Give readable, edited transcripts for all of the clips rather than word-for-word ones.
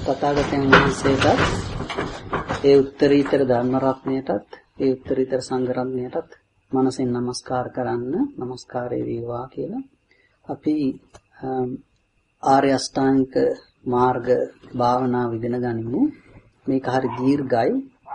තථාගතයන් වහන්සේටත් ඒ උත්තරීතර ධර්ම රත්නයටත් ඒ උත්තරීතර සංඝ රත්නයටත් මනසෙන් নমස්කාර කරන්න নমස්කාරය වේවා කියලා අපි ආර්ය අෂ්ටාංගික මාර්ග භාවනාව ඉගෙන ගනිමු. මේක හරි දීර්ඝයි.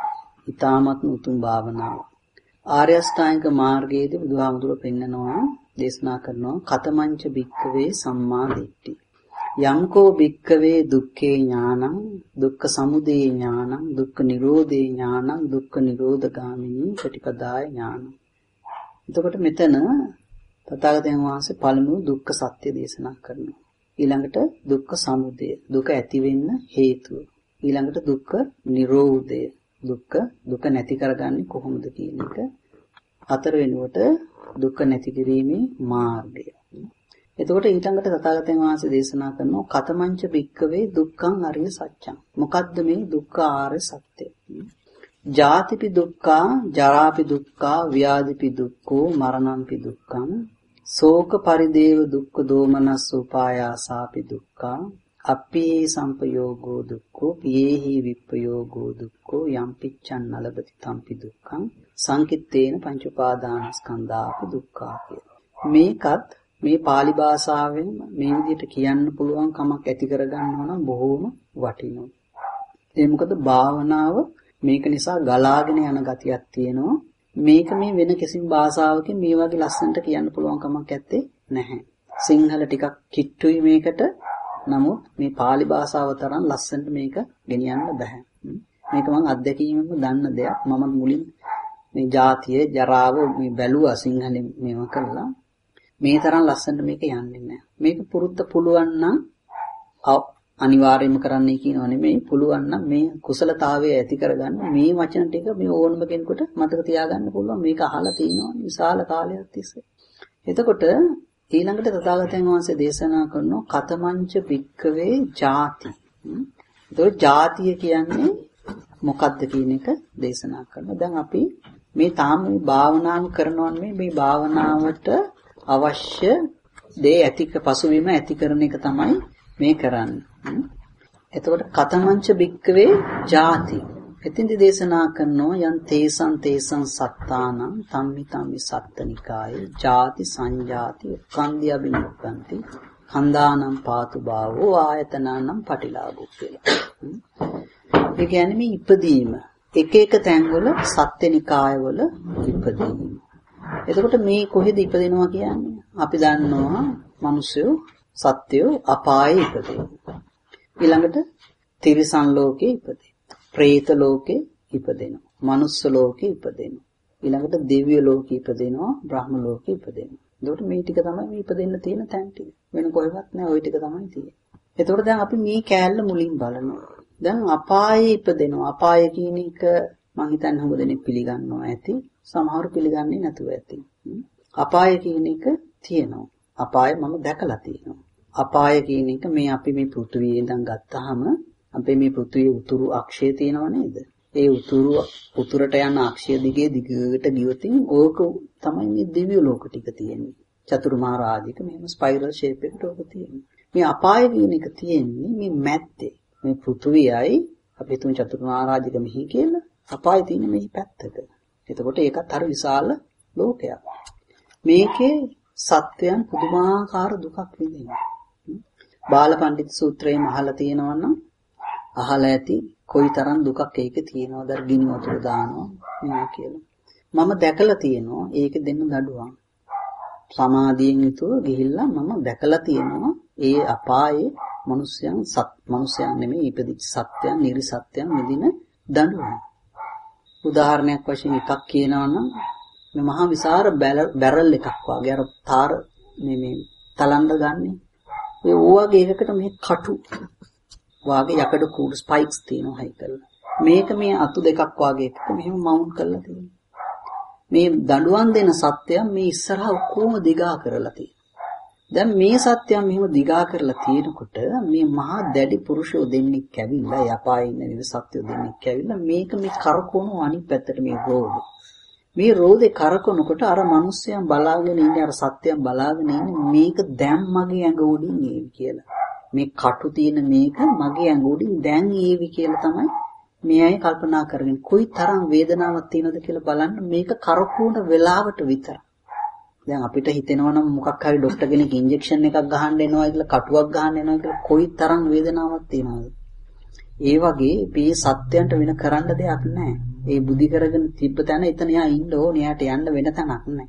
ඊ타මත් උතුම් භාවනාව. ආර්ය අෂ්ටාංගික මාර්ගයේදී බුදුහාමුදුරුවෝ පෙන්නනවා දේශනා කරනවා කතමංච භික්ඛවේ සම්මා දිට්ඨි. යම්කෝ භික්ඛවේ දුක්ඛේ ඥානං දුක්ඛ සමුදය ඥානං දුක්ඛ නිරෝධේ ඥානං දුක්ඛ නිරෝධගාමිනී ප්‍රතිපදාය ඥානං. එතකොට මෙතන තථාගතයන් වහන්සේ පළමුව දුක්ඛ සත්‍ය දේශනා කරනවා. ඊළඟට දුක්ඛ සමුදය දුක ඇති වෙන්න හේතුව. ඊළඟට දුක්ඛ නිරෝධය දුක නැති කරගන්නේ කොහොමද කියන එක. හතර වෙනුවට දුක්ඛ නැති කිරීමේ මාර්ගය. එතකොට ඊළඟට තථාගතයන් වහන්සේ දේශනා කරනවා කතමංච භික්ඛවේ දුක්ඛං අරිය සත්‍යං. මොකද්ද මේ දුක්ඛ ආර්ය සත්‍යය? ජාතිපි දුක්ඛා ජරාපි දුක්ඛා ව්‍යාධිපි දුක්ඛෝ මරණංපි දුක්ඛං ශෝක පරිදේව දුක්ඛ දෝමනස් උපායාසාපි දුක්ඛා අප්පේ සම්පයෝගෝ දුක්ඛෝ පියේහි විප්පයෝගෝ දුක්ඛෝ යම්පිච්ඡන් නලබති තම්පි දුක්ඛං සංකිට්ඨේන පංච උපාදානස්කන්ධාපි දුක්ඛා කිය. මේකත් මේ pāli භාෂාවෙන් මේ විදිහට කියන්න පුළුවන් කමක් ඇති කරගන්නවා නම් බොහෝම වටිනවා. ඒ මොකද භාවනාව මේක නිසා ගලාගෙන යන ගතියක් තියෙනවා. මේක මේ වෙන කිසිම භාෂාවකින් මේ වගේ ලස්සනට කියන්න පුළුවන් කමක් ඇත්තේ නැහැ. සිංහල ටිකක් කිට්ටුයි මේකට. නමුත් මේ pāli භාෂාව තරම් ලස්සනට මේක ගෙනියන්න බෑ. මේක මම අත්දැකීමෙන්ම දන්න දෙයක්. මම මුලින් මේ ජාතිය ජරාව මේ බැලුවා සිංහලෙන් මේව කළා. මේ තරම් ලස්සනට මේක යන්නේ නැහැ. මේක පුරුද්ද පුළුවන් නම් අනිවාර්යයෙන්ම කරන්නයි කියනව නෙමෙයි. පුළුවන් නම් මේ කුසලතාවය ඇති කරගන්න මේ වචන ටික මේ ඕනම කෙනෙකුට මතක තියාගන්න පුළුවන්. මේක අහලා තිනවා විශාල කාලයක් තිස්සේ. එතකොට ඊළඟට තථාගතයන් වහන්සේ දේශනා කරනවා කතමංච භික්ඛවේ ජාති. එතකොට ජාතිය කියන්නේ මොකක්ද කියන එක දේශනා කරනවා. දැන් අපි මේ තාම මේ භාවනාව කරනවා මේ භාවනාවට අවශ්‍ය දේ ඇතික පසුබිම ඇති කරන එක තමයි මේ කරන්නේ. එතකොට කතමංච භික්ඛවේ ජාති. එතින්දි දේශනා කරනවා යන් තේසං සත්තානං තම්මි තම්මි සත්තනිකායේ ජාති සංජාති උක්ඛන්ධි අබිනික්ඛන්ති ඛණ්ඩානම් පාතු භාවෝ ආයතනානම් පටිලාභෝ කියලා. ඒ කියන්නේ මේ ඉපදීම එක එක තැන්වල සත්ත්වනිකායවල ඉපදීම. එතකොට මේ කොහෙද ඉපදෙනවා කියන්නේ? අපි දන්නවා මිනිස්සු සත්වයෝ අපායේ ඉපදෙනවා. ඊළඟට තිරිසන් ලෝකේ ඉපදෙනවා. പ്രേත ලෝකේ ඉපදෙනවා. මනුස්ස ලෝකේ ඉපදෙනවා. ඊළඟට දිව්‍ය ලෝකේ ඉපදෙනවා. බ්‍රහ්ම ලෝකේ ඉපදෙනවා. එතකොට මේ ටික තමයි මේ ඉපදෙන්න තියෙන තැන් ටික. වෙන කොහෙවත් නැහැ. ওই ටික තමයි තියෙන්නේ. එතකොට දැන් අපි මේ කෑල්ල මුලින් බලනවා. දැන් අපායේ ඉපදෙනවා. අපාය කියන එක මම හිතන්නේ හොඟ දෙනෙක් පිළිගන්නවා ඇති. සමහරු පිළිගන්නේ නැතුව ඇති. අපාය කියන එක තියෙනවා. අපාය මම දැකලා තියෙනවා. අපාය කියන එක මේ අපි මේ පෘථුවියේ ඉඳන් ගත්තාම අපේ මේ පෘථුවියේ උතුරු අක්ෂය තියෙනව නේද? ඒ උතුරට යන අක්ෂය දිගේ දිගට ගියොතින් ඕක තමයි මේ දිව්‍ය ලෝක ටික තියෙන්නේ. චතුර්මහා රාජික මෙහෙම ස්පයිරල් ෂේප් එකට ඕක තියෙන්නේ. මේ අපාය කියන එක තියෙන්නේ මේ මැද්දේ. මේ පෘථුවියයි අපි තුන් චතුර්මහා රාජික මෙහි කියලා අපාය තියෙන්නේ මේ පැත්තක. එතකොට ඒකත් හරි විශාල ලෝකයක්. මේකේ සත්වයන් පුදුමාකාර දුකක් විඳිනවා. බාලපඬිත් සූත්‍රයේ අහලා තියෙනවා නම් අහලා ඇති කොයිතරම් දුකක් ඒකේ තියෙනවද ගිනි වතුර දානවා මේ කියලා. මම දැකලා තියෙනවා ඒක දෙන්න දඩුවම්. සමාධියෙන් යුතුව ගිහිල්ලා මම දැකලා තියෙනවා ඒ අපායේ මිනිස්යන් නෙමෙයි ඉපදිච්ච සත්‍යයන් නිර්සත්‍යයන් මෙදින දඬුවම්. උදාහරණයක් වශයෙන් එකක් කියනවා නම් මේ මහා විශාල බැරල් එකක් වගේ අර තාර මේ තලන්න ගන්නේ. ඒ වගේ එකකට මේ කටු වාගේ යකඩ කූඩු ස්පයික්ස් තියෙනවා හයිකල්. මේක මේ අතු දෙකක් වාගේ එකක මෙහෙම මවුන්ට් කරලා තියෙනවා. මේ දඬුවම් දෙන සත්‍යයන් මේ ඉස්සරහා ඔක්කොම දිගා කරලා තියෙනවා. දැන් මේ සත්‍යයන් මෙහෙම දිගා කරලා තියෙනකොට මේ මහා දැඩි පුරුෂයෝ දෙන්නෙක් ඇවිල්ලා යපායේ ඉන්න විවිධ සත්‍යෝ දෙන්නෙක් ඇවිල්ලා මේක මේ කරකවන අනිත් පැත්තට මේ රෝදේ. මේ රෝදේ කරකවනකොට අර මිනිස්සයන් බලාගෙන ඉන්නේ අර සත්‍යයන් බලාගෙන ඉන්නේ මේක දැන් මගේ ඇඟ උඩින් එයි කියලා. මේ කටු තියෙන මේක මගේ ඇඟ උඩින් දැන් ඒවි කියලා තමයි මේ අය කල්පනා කරගෙන කොයි තරම් වේදනාවක් තියෙනවද කියලා බලන්න මේක කරකවන වෙලාවට විතර. දැන් අපිට හිතෙනවා නම් මොකක් හරි ડોක්ටර් කෙනෙක් ඉන්ජෙක්ෂන් එකක් ගහන්න එනවා කියලා කටුවක් ගහන්න එනවා කියලා කොයි තරම් වේදනාවක් තියෙනවද? ඒ වගේ මේ සත්‍යයන්ට වෙන කරන්න දෙයක් නැහැ. ඒ බුද්ධි කරගෙන තිබ්බ තැන එතන යා ඉන්න ඕනේ. යාට යන්න වෙන තැනක් නැහැ.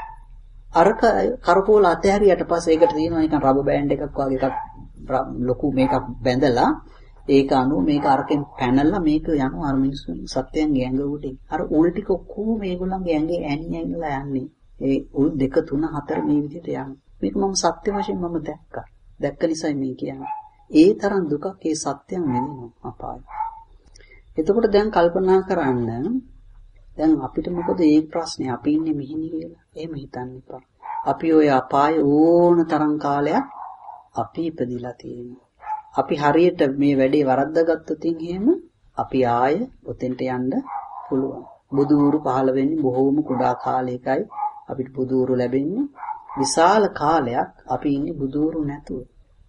අර කරකෝල අතහැරියට පස්සේ ඒකට තියෙනවා නිකන් රබර් බෑන්ඩ් එකක් වගේ එකක් ලොකු මේකක් බැඳලා ඒක අනුව මේක අරකින් පැනලා මේක යනවා අර මිනිස්සුන් සත්‍යයන්ගේ ඇඟ උඩින්. අර උල් ටික ඔක්කොම මේගොල්ලන්ගේ ඇඟේ ඇනිලා යන්නේ. ඒ උල් 2 3 4 මේ විදිහට යනවා. මේක මම සත්‍ය වශයෙන් මම දැක්කා. දැක්ක නිසා මේ කියන්නේ. ඒ තරම් දුකක් ඒ සත්‍යයන් විඳිනවා අපාය. එතකොට දැන් කල්පනා කරන්න දැන් අපිට මොකද මේ ප්‍රශ්නේ අපි ඉන්නේ මෙහෙනේ කියලා. එහෙම හිතන්න එපා. අපි ওই අපාය ඕන තරම් කාලයක් අපි ඉපදිලා තියෙනවා. අපි හරියට මේ වැඩේ වරද්දාගත්තොත් එහෙම අපි ආය ඔතෙන්ට යන්න පුළුවන්. බුදුරු පහළ වෙන්නේ බොහෝම කුඩා කාලයකයි අපිට බුදුරු ලැබෙන්නේ. විශාල කාලයක් අපි ඉන්නේ බුදුරු නැතුව.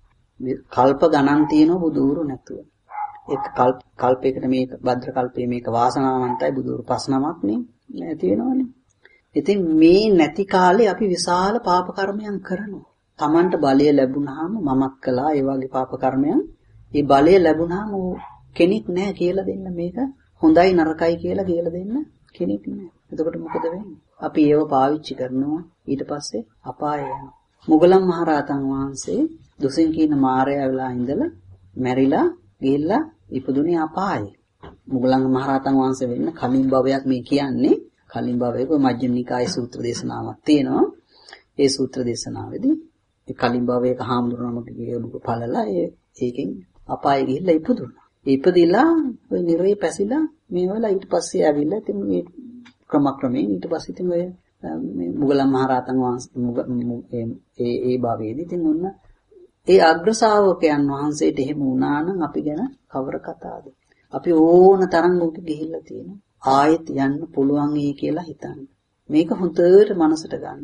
කල්ප ගණන් තියෙනවා බුදුරු නැතුව. එක කල්පයකට මේක භද්‍ර කල්පයේ මේක වාසනාවන්තයි බුදුරු 5 නමක් නේ තියෙනවනේ. ඉතින් මේ නැති කාලේ අපි විශාල පාප කර්මයන් කරනවා. Tamanට බලය ලැබුණාම මමත් කළා ඒ වගේ පාප කර්මයන්. ඒ බලය ලැබුණාම කෙනෙක් නැහැ කියලා දෙන්න මේක හොඳයි නරකයි කියලා දෙන්න කෙනෙක් නැහැ. එතකොට මොකද වෙන්නේ? අපි ඒව පාවිච්චි කරනවා ඊට පස්සේ අපාය යනවා. මුගලන් මහරහතන් වහන්සේ දුසින් කියන මාරයා වෙලා ඉඳලා මැරිලා ගිහිල්ලා ඉපදුනේ අපායේ. මුගලන් මහරහතන් වහන්සේ වෙන්න කලින් භවයක් මේ කියන්නේ. කලින් භවයක මජ්ක්‍ධිම නිකායේ සූත්‍ර දේශනාවක් තියෙනවා. ඒ සූත්‍ර දේශනාවේදී ඒ කලින් භවයක හාමුදුරුවමගේ ගේලුක පළලා ඒකෙන් අපායේ ගිහිල්ලා ඉපදුණා. ඉපදිලා ওই නිරේ පැසිලා මේ වෙලාව ඊට පස්සේ ආවිල්ලා ඉතින් මේ ක්‍රමක්‍රමයෙන් ඊට පස්සේ ඉතින් ඔය මේ මුගලන් මහරහතන් වහන්සේ ඒ භවයේදී ඉතින් ඔන්න ඒ අග්‍ර ශාවකයන් වහන්සේට එහෙම වුණා නම් අපි ගැන කවර කතාවද? අපි ඕන තරම් උඩ ගිහිල්ලා තියෙනවා. ආයෙත් යන්න පුළුවන් කියලා හිතන්න. මේක හොඳට මනසට ගන්න.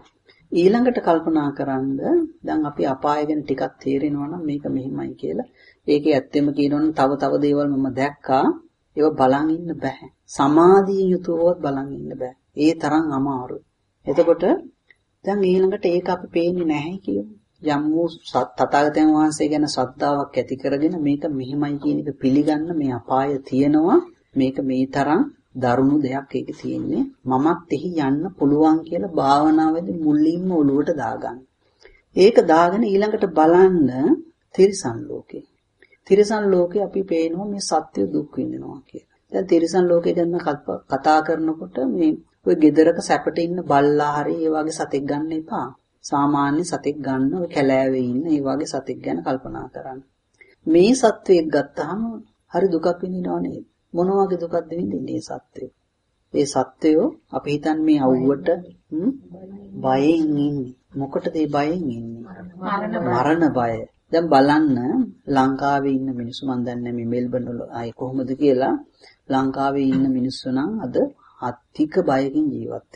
ඊළඟට කල්පනා කරන්ද දැන් අපි අපාය ගැන ටිකක් තේරෙනවා නම් මේක මෙහෙමයි කියලා. ඒකේ ඇත්තෙම කියනවනම් තව දේවල් මම දැක්කා. ඒව බලන් ඉන්න බෑ. සමාධියෙන් යුතුවවත් බලන් ඉන්න බෑ. ඒ තරම් අමාරුයි. එතකොට දැන් ඊළඟට ඒක අපි පේන්නේ නැහැ කියමු. යම් වූ තථාගතයන් වහන්සේ ගැන ශ්‍රද්ධාවක් ඇති කරගෙන මේක මෙහෙමයි කියන එක පිළිගන්න මේ අපාය තියෙනවා. මේක මේ තරම් දරුණු දෙයක් ඒකේ තියෙන්නේ. මමත් එහි යන්න පුළුවන් කියලා භාවනාවේදී මුලින්ම ඔළුවට දාගන්න. ඒක දාගෙන ඊළඟට බලන්න තිරිසන් ලෝකේ. තිරිසන් ලෝකේ අපි පේනවා මේ සත්‍ය දුක් විඳිනවා කියලා. දැන් තිරිසන් ලෝකේ ගැන කතා කරනකොට මේ ඔය ගෙදරක සැපට ඉන්න බල්ලා හරි ඒ වගේ සතෙක් ගන්න එපා. සාමාන්‍ය සතෙක් ගන්න ඔය කැලෑවේ ඉන්න ඒ වගේ සතෙක් ගැන කල්පනා කරන්න. මේ සත්වයක් ගත්තාම හරි දුකක් විඳිනව නේද? මොන වගේ දුකක්ද විඳින්නේ සත්වය? ඒ සත්වයෝ අපි හිතන්නේ මේ අවුවට බයෙන් ඉන්නේ. මොකටද ඒ බයෙන් ඉන්නේ? මරණ බය. දැන් බලන්න ලංකාවේ ඉන්න මිනිස්සු මන් දන්නේ මේ මෙල්බන් වල ආයේ කොහොමද කියලා ලංකාවේ ඉන්න මිනිස්සු නම් අද අධික බයකින් ජීවත්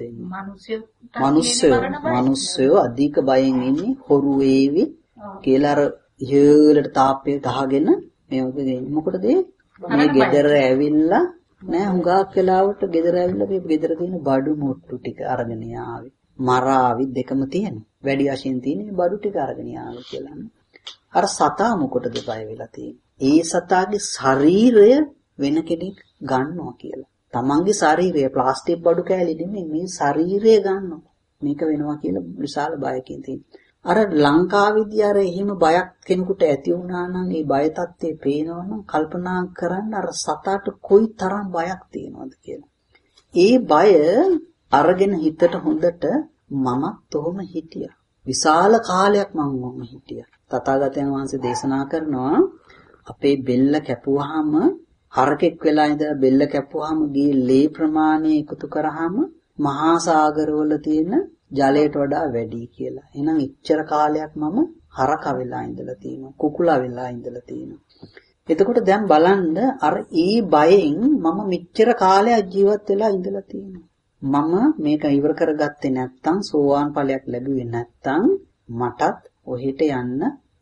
වෙන්නේ. මිනිස්සු අධික බයෙන් ඉන්නේ හොරු වේවි කියලා අර ඉහළට තාප්පේ ගහගෙන මේ වගේ දෙන්නේ. මොකටද මේ ගෙදර ඇවිල්ලා නෑ හුඟක් වෙලාවට ගෙදර ඇවිල්ලා මේ ගෙදර තියෙන බඩු මුට්ටු ටික අරගෙන ආවේ. මරාවි දෙකම තියෙන. වැඩි වශයෙන් තියෙන මේ බඩු ටික අරගෙන ආවේ කියලා. අර සතා මොකටද බය වෙලා තියෙන්නේ? ඒ සතාගේ ශරීරය වෙන කෙනෙක් ගන්නවා කියලා. තමන්ගේ ශරීරය ප්ලාස්ටික් බඩු කෑලි නෙමෙයි මේ ශරීරය ගන්නවා. මේක වෙනවා කියලා විශාල බයකින් තියෙනවා. අර ලංකාවේදී අර එහෙම බයක් කෙනෙකුට ඇති වුණා නම් ඒ බය තත්ත්වේ පේනවනම් කල්පනා කරන්න අර සතාට කොයි තරම් බයක් තියෙනවද කියලා. ඒ බය අරගෙන හිතට හොඳට මමත් ඔහොම හිටියා. විශාල කාලයක් මම හිටියා. තථාගතයන් වහන්සේ දේශනා කරනවා අපේ බෙල්ල කැපුවාම හරකෙක් වෙලා ඉඳලා බෙල්ල කැපුවාම ගියේ ලේ ප්‍රමාණය එකතු කරාම මහා සාගරවල තියෙන ජලයට වඩා වැඩි කියලා. එහෙනම් ඉච්චර කාලයක් මම හරක වෙලා ඉඳලා තියෙනවා. කුකුලා වෙලා ඉඳලා තියෙනවා. එතකොට දැන් බලන්න අර ඊ බයෙන් මම මෙච්චර කාලයක් ජීවත් වෙලා ඉඳලා තියෙනවා. මම මේක ඉවර කරගත්තේ නැත්නම් සෝවාන් ඵලයක් ලැබුවේ නැත්නම් මටත් ඔහෙට යන්න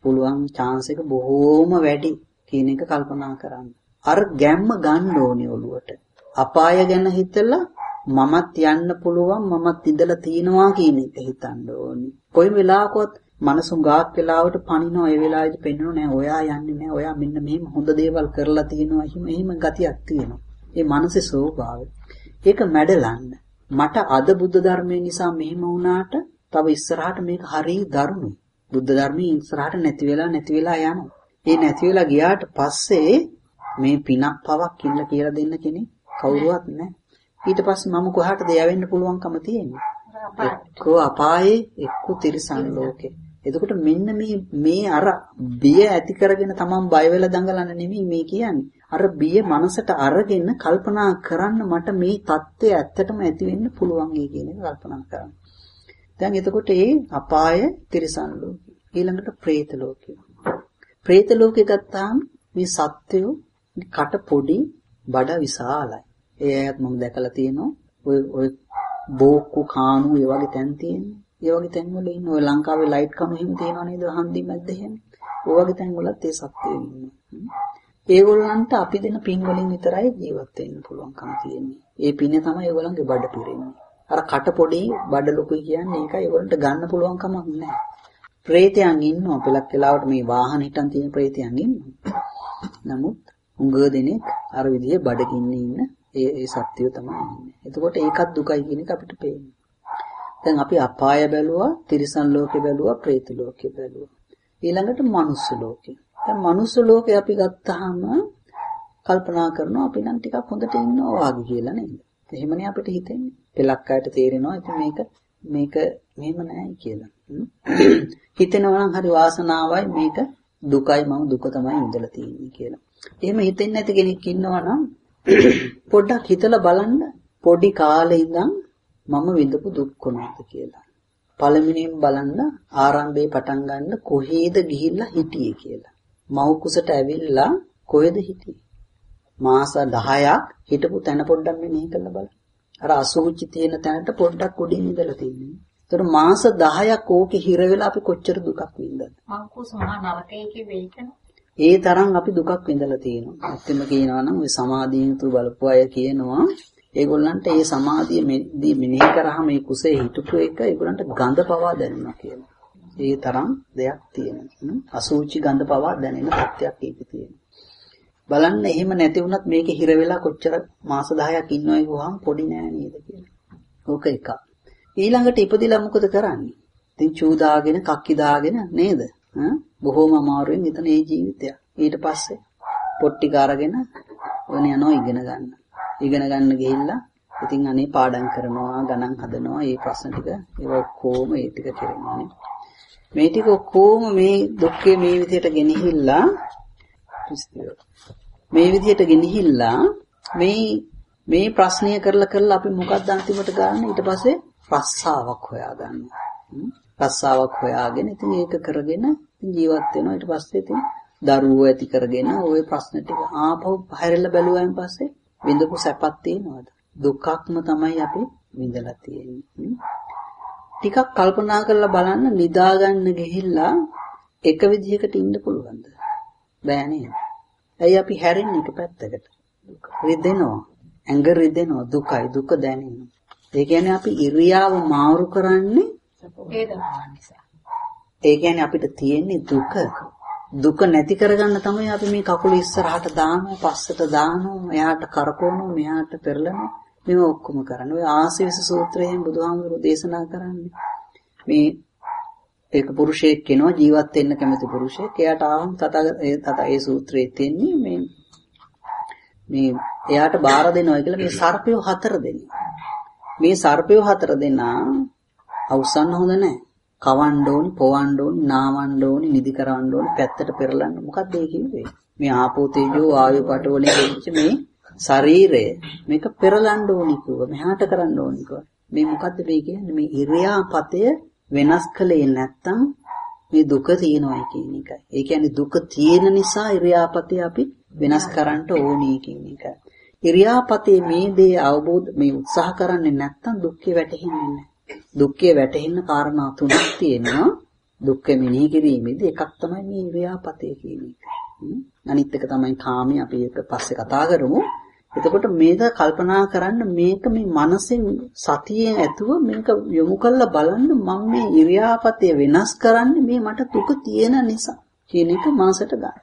පුළුවන් chance එක බොහෝම වැඩි කියන එක කල්පනා කරන්න. අර ගැම්ම ගන්න ඕනේ ඔළුවට. අපාය ගැන හිතලා මමත් යන්න පුළුවන් මමත් ඉඳලා තියනවා කියන එක හිතන්න ඕනේ. කොයි වෙලාවකවත් මනසු ගාක් වෙලාවට පණිනවා ඒ වෙලාවේදී පෙන්වනවා නෑ ඔයා යන්නේ නෑ ඔයා මෙන්න මෙහෙම හොඳ දේවල් කරලා තියනවා එහෙම ගතියක් තියෙනවා. ඒ මනසේ ස්වභාවය. ඒක මැඩලන්න. මට අද බුද්ධ ධර්මයේ නිසා මෙහෙම වුණාට තව ඉස්සරහට මේක හරිය දරුණුයි. බුද්ධ ධර්මයේ ඉස්සරහට නැති වෙලා යනවා. ඒ නැති වෙලා ගියාට පස්සේ මේ පිනක් පවක් කියලා දෙන්න කෙනෙක් කවුරුවත් නැහැ. ඊට පස්සේ මම කොහාටද යවෙන්න පුළුවන්කම තියෙන්නේ? එක්කෝ අපායේ එක්කෝ තිරිසන් ලෝකේ. එතකොට මෙන්න මේ අර බිය ඇති කරගෙන තමන් බය වෙලා දඟලන්න නෙමෙයි මේ කියන්නේ. අර බිය මනසට අරගෙන කල්පනා කරන්න මට මේ தත්ත්වය ඇත්තටම ඇති වෙන්න පුළුවන් කියන එක කල්පනා කරන්න. දැන් එතකොට ඒ අපාය තිරිසන් ලෝකේ. ඊළඟට പ്രേත ලෝකේ. പ്രേත ලෝකේ ගත්තාම මේ සත්‍යෝ කට පොඩි බඩ විශාලයි. ඒ අයත් මම දැකලා තියෙනවා. ඔය බෝක්කු කාණු ඒ වගේ තැන් තියෙනවා. ඒ වගේ තැන් වල ඉන්න ඔය ලංකාවේ ලයිට් කණු එහෙම තියෙනව නේද? හන්දි මැද්ද එහෙම. ඔය වගේ තැන් වලත් ඒ සත්‍යෝ ඉන්නවා. ඒගොල්ලන්ට අපි දෙන පින් වලින් විතරයි ජීවත් වෙන්න පුළුවන්කම තියෙන්නේ. ඒ පිනේ තමයි ඒගොල්ලන්ගේ බඩ පිරෙන්නේ. අර කට පොඩි බඩ ලොකුයි කියන්නේ ඒකයි ඒගොල්ලන්ට ගන්න පුළුවන් කමක් නැහැ. ප්‍රේතයන් ඉන්නවා පෙලක් වෙලාවට මේ වාහන හිටන් තියෙන ප්‍රේතයන් ඉන්නවා. නමුත් උංගව දෙනෙක් අර විදිහේ බඩගින්න ඉන්න ඒ සත්‍යය තමයි ඉන්නේ. එතකොට ඒකත් දුකයි කියන එක අපිට පේනවා. දැන් අපි අපාය බැලුවා, තිරිසන් ලෝකේ බැලුවා, പ്രേත ලෝකේ බැලුවා. ඊළඟට මනුස්ස ලෝකේ. දැන් මනුස්ස ලෝකේ අපි ගත්තාම කල්පනා කරනවා අපි නම් ටිකක් හොඳට ඉන්නවා වගේ කියලා නේද? එහෙමනේ අපිට හිතෙන්නේ. පෙලක් අයට තේරෙනවා ඉතින් මේක මෙහෙම නෑ කියලා. හිතෙනවා නම් හරි වාසනාවයි මේක දුකයි මම දුක තමයි ඉඳලා තියෙන්නේ කියලා. එහෙම හිතෙන්නේ නැති කෙනෙක් ඉන්නවා නම් පොඩ්ඩක් හිතලා බලන්න පොඩි කාලේ ඉඳන් මම විඳපු දුක් කොහොමද කියලා. පළවෙනියෙන් බලන්න ආරම්භයේ පටන් ගන්න කොහේද ගිහිල්ලා හිටියේ කියලා. මව් කුසට ඇවිල්ලා කොහෙද හිටියේ? මාස 10ක් හිටපු තැන පොඩ්ඩක් මෙනෙහි කරලා බලන්න. අර අසුචි තියෙන තැනට පොඩ්ඩක් උඩින් ඉඳලා තියෙන්නේ. ඒතර මාස 10ක් ඕකේ හිර වෙලා අපි කොච්චර දුකක් විඳලාද? මව් කුස මහා නරකයේ කිව්වේ ඒක. ඒ තරම් අපි දුකක් විඳලා තියෙනවා. ඇත්තම කියනවා නම් ওই සමාධියෙන් තු බලපු අය කියනවා ඒගොල්ලන්ට ඒ සමාධියදී මෙනෙහි කරාම මේ කුසේ හිටපු එක ඒගොල්ලන්ට ගඳ පවා දැනෙනවා කියලා. ඒ තරම් දෙයක් තියෙනවා. අසුචි ගඳ පවා දැනෙන සත්‍යයක් ඒකේ තියෙනවා. බලන්න එහෙම නැති වුණත් මේකේ හිර වෙලා කොච්චර මාස 10ක් ඉන්නවයි ගොහම පොඩි නෑ නේද කියලා. ඕක එකක්. ඊළඟට ඉපදිලා මොකද කරන්නේ? ඉතින් චූ දාගෙන කක්කි දාගෙන නේද? බොහොම අමාරුවෙන් ඉතන ඒ ජීවිතය. ඊට පස්සේ පොට්ටි කාරගෙන ඕන යනවා ඉගෙන ගන්න. ඉගෙන ගන්න ගිහිල්ලා ඉතින් අනේ පාඩම් කරනවා ගණන් හදනවා මේ ප්‍රශ්න ටික ඒව ඔක්කොම ඒ ටික කරනවා. මේ ටික ඔක්කොම මේ දුක්ඛේ මේ විදිහට ගෙනහිල්ලා මේ ප්‍රශ්නය කරලා අපි මොකක්ද අන්තිමට ගන්න ඊට පස්සේ රස්සාවක් හොයා ගන්නවා. රස්සාවක් හොයාගෙන ඉතින් ඒක කරගෙන ජීවත් වෙනවා. ඊට පස්සේ ඉතින් දරුවෝ ඇති කරගෙන ওই ප්‍රශ්න ටික ආපහු හැරෙලා බැලුවායින් පස්සේ විඳපු සැපක් තියෙනවද? දුකක්ම තමයි අපි විඳලා තියෙන්නේ. ටිකක් කල්පනා කරලා බලන්න නිදා ගන්න ගිහිල්ලා එක විදිහකට ඉන්න පුළුවන්ද? බෑ නේද? ඇයි අපි හැරෙන්නේ එක පැත්තකට? රිදෙනවා. ඇඟ රිදෙනවා. දුකයි. දුක දැනෙනවා. ඒ කියන්නේ අපි ඉරියාව මාරු කරන්නේ වේදනාව නිසා. ඒ කියන්නේ අපිට තියෙන්නේ දුක නැති කරගන්න තමයි අපි මේ කකුල ඉස්සරහට දානවා, පස්සට දානවා, එයාට කරකවනවා, මෙහාට පෙරලනවා. මේව ඔක්කොම කරන්නේ. ඔය ආසීස සූත්‍රයෙන් බුදුහාමුදුරුවෝ දේශනා කරන්නේ. මේ ඒක පුරුෂයෙක් කෙනා ජීවත් වෙන්න කැමති පුරුෂයෙක්. එයාට ආවම ඒ සූත්‍රයේ තියෙන්නේ මේ එයාට බාර දෙනවා කියලා මේ සර්පයෝ 4 දෙනෙක්. මේ සර්පයෝ 4 දෙනා අවසන් හොඳ නැහැ. කවන්න ඕනි, පොවන්න ඕනි, නාවන්න ඕනි, නිදි කරවන්න ඕනි, පැත්තට පෙරලන්න. මොකක්ද ඒ කිව්වේ? මේ ආපෝ තේජෝ වායු පට වලින් වෙච්ච මේ ශරීරය මේක පෙරලන්න ඕනි කිව්වා. මෙහාට කරන්න ඕනි කිව්වා. මේ මොකද්ද මේ කියන්නේ? මේ ඉරියාපතය වෙනස් කළේ නැත්තම් මේ දුක තියෙනවා කියන එකයි. ඒ කියන්නේ දුක තියෙන නිසා ඉරියාපතය අපි වෙනස් කරන්න ඕනේ කියන එකයි. ඉරියාපතේ මේ දේ අවබෝධ මේ උත්සාහ කරන්නේ නැත්තම් දුක්ඛේ වැටෙන්නේ නැහැ. දුක්ඛේ වැටෙන්න කාරණා 3ක් තියෙනවා. දුක්ඛ මෙනෙහි කිරීමේදී එකක් තමයි මේ ඉරියාපතේ කියන එක. අනිත් එක තමයි කාමයේ අපි ඒක පස්සේ කතා කරමු. එතකොට මේක කල්පනා කරන්න මේක මේ මනසෙන් සතියෙන් ඇතුව මේක යොමු කරලා බලන්න මම මේ ඉරියාපතේ වෙනස් කරන්නේ මේ මට දුක තියෙන නිසා කියන එක මනසට ගන්න.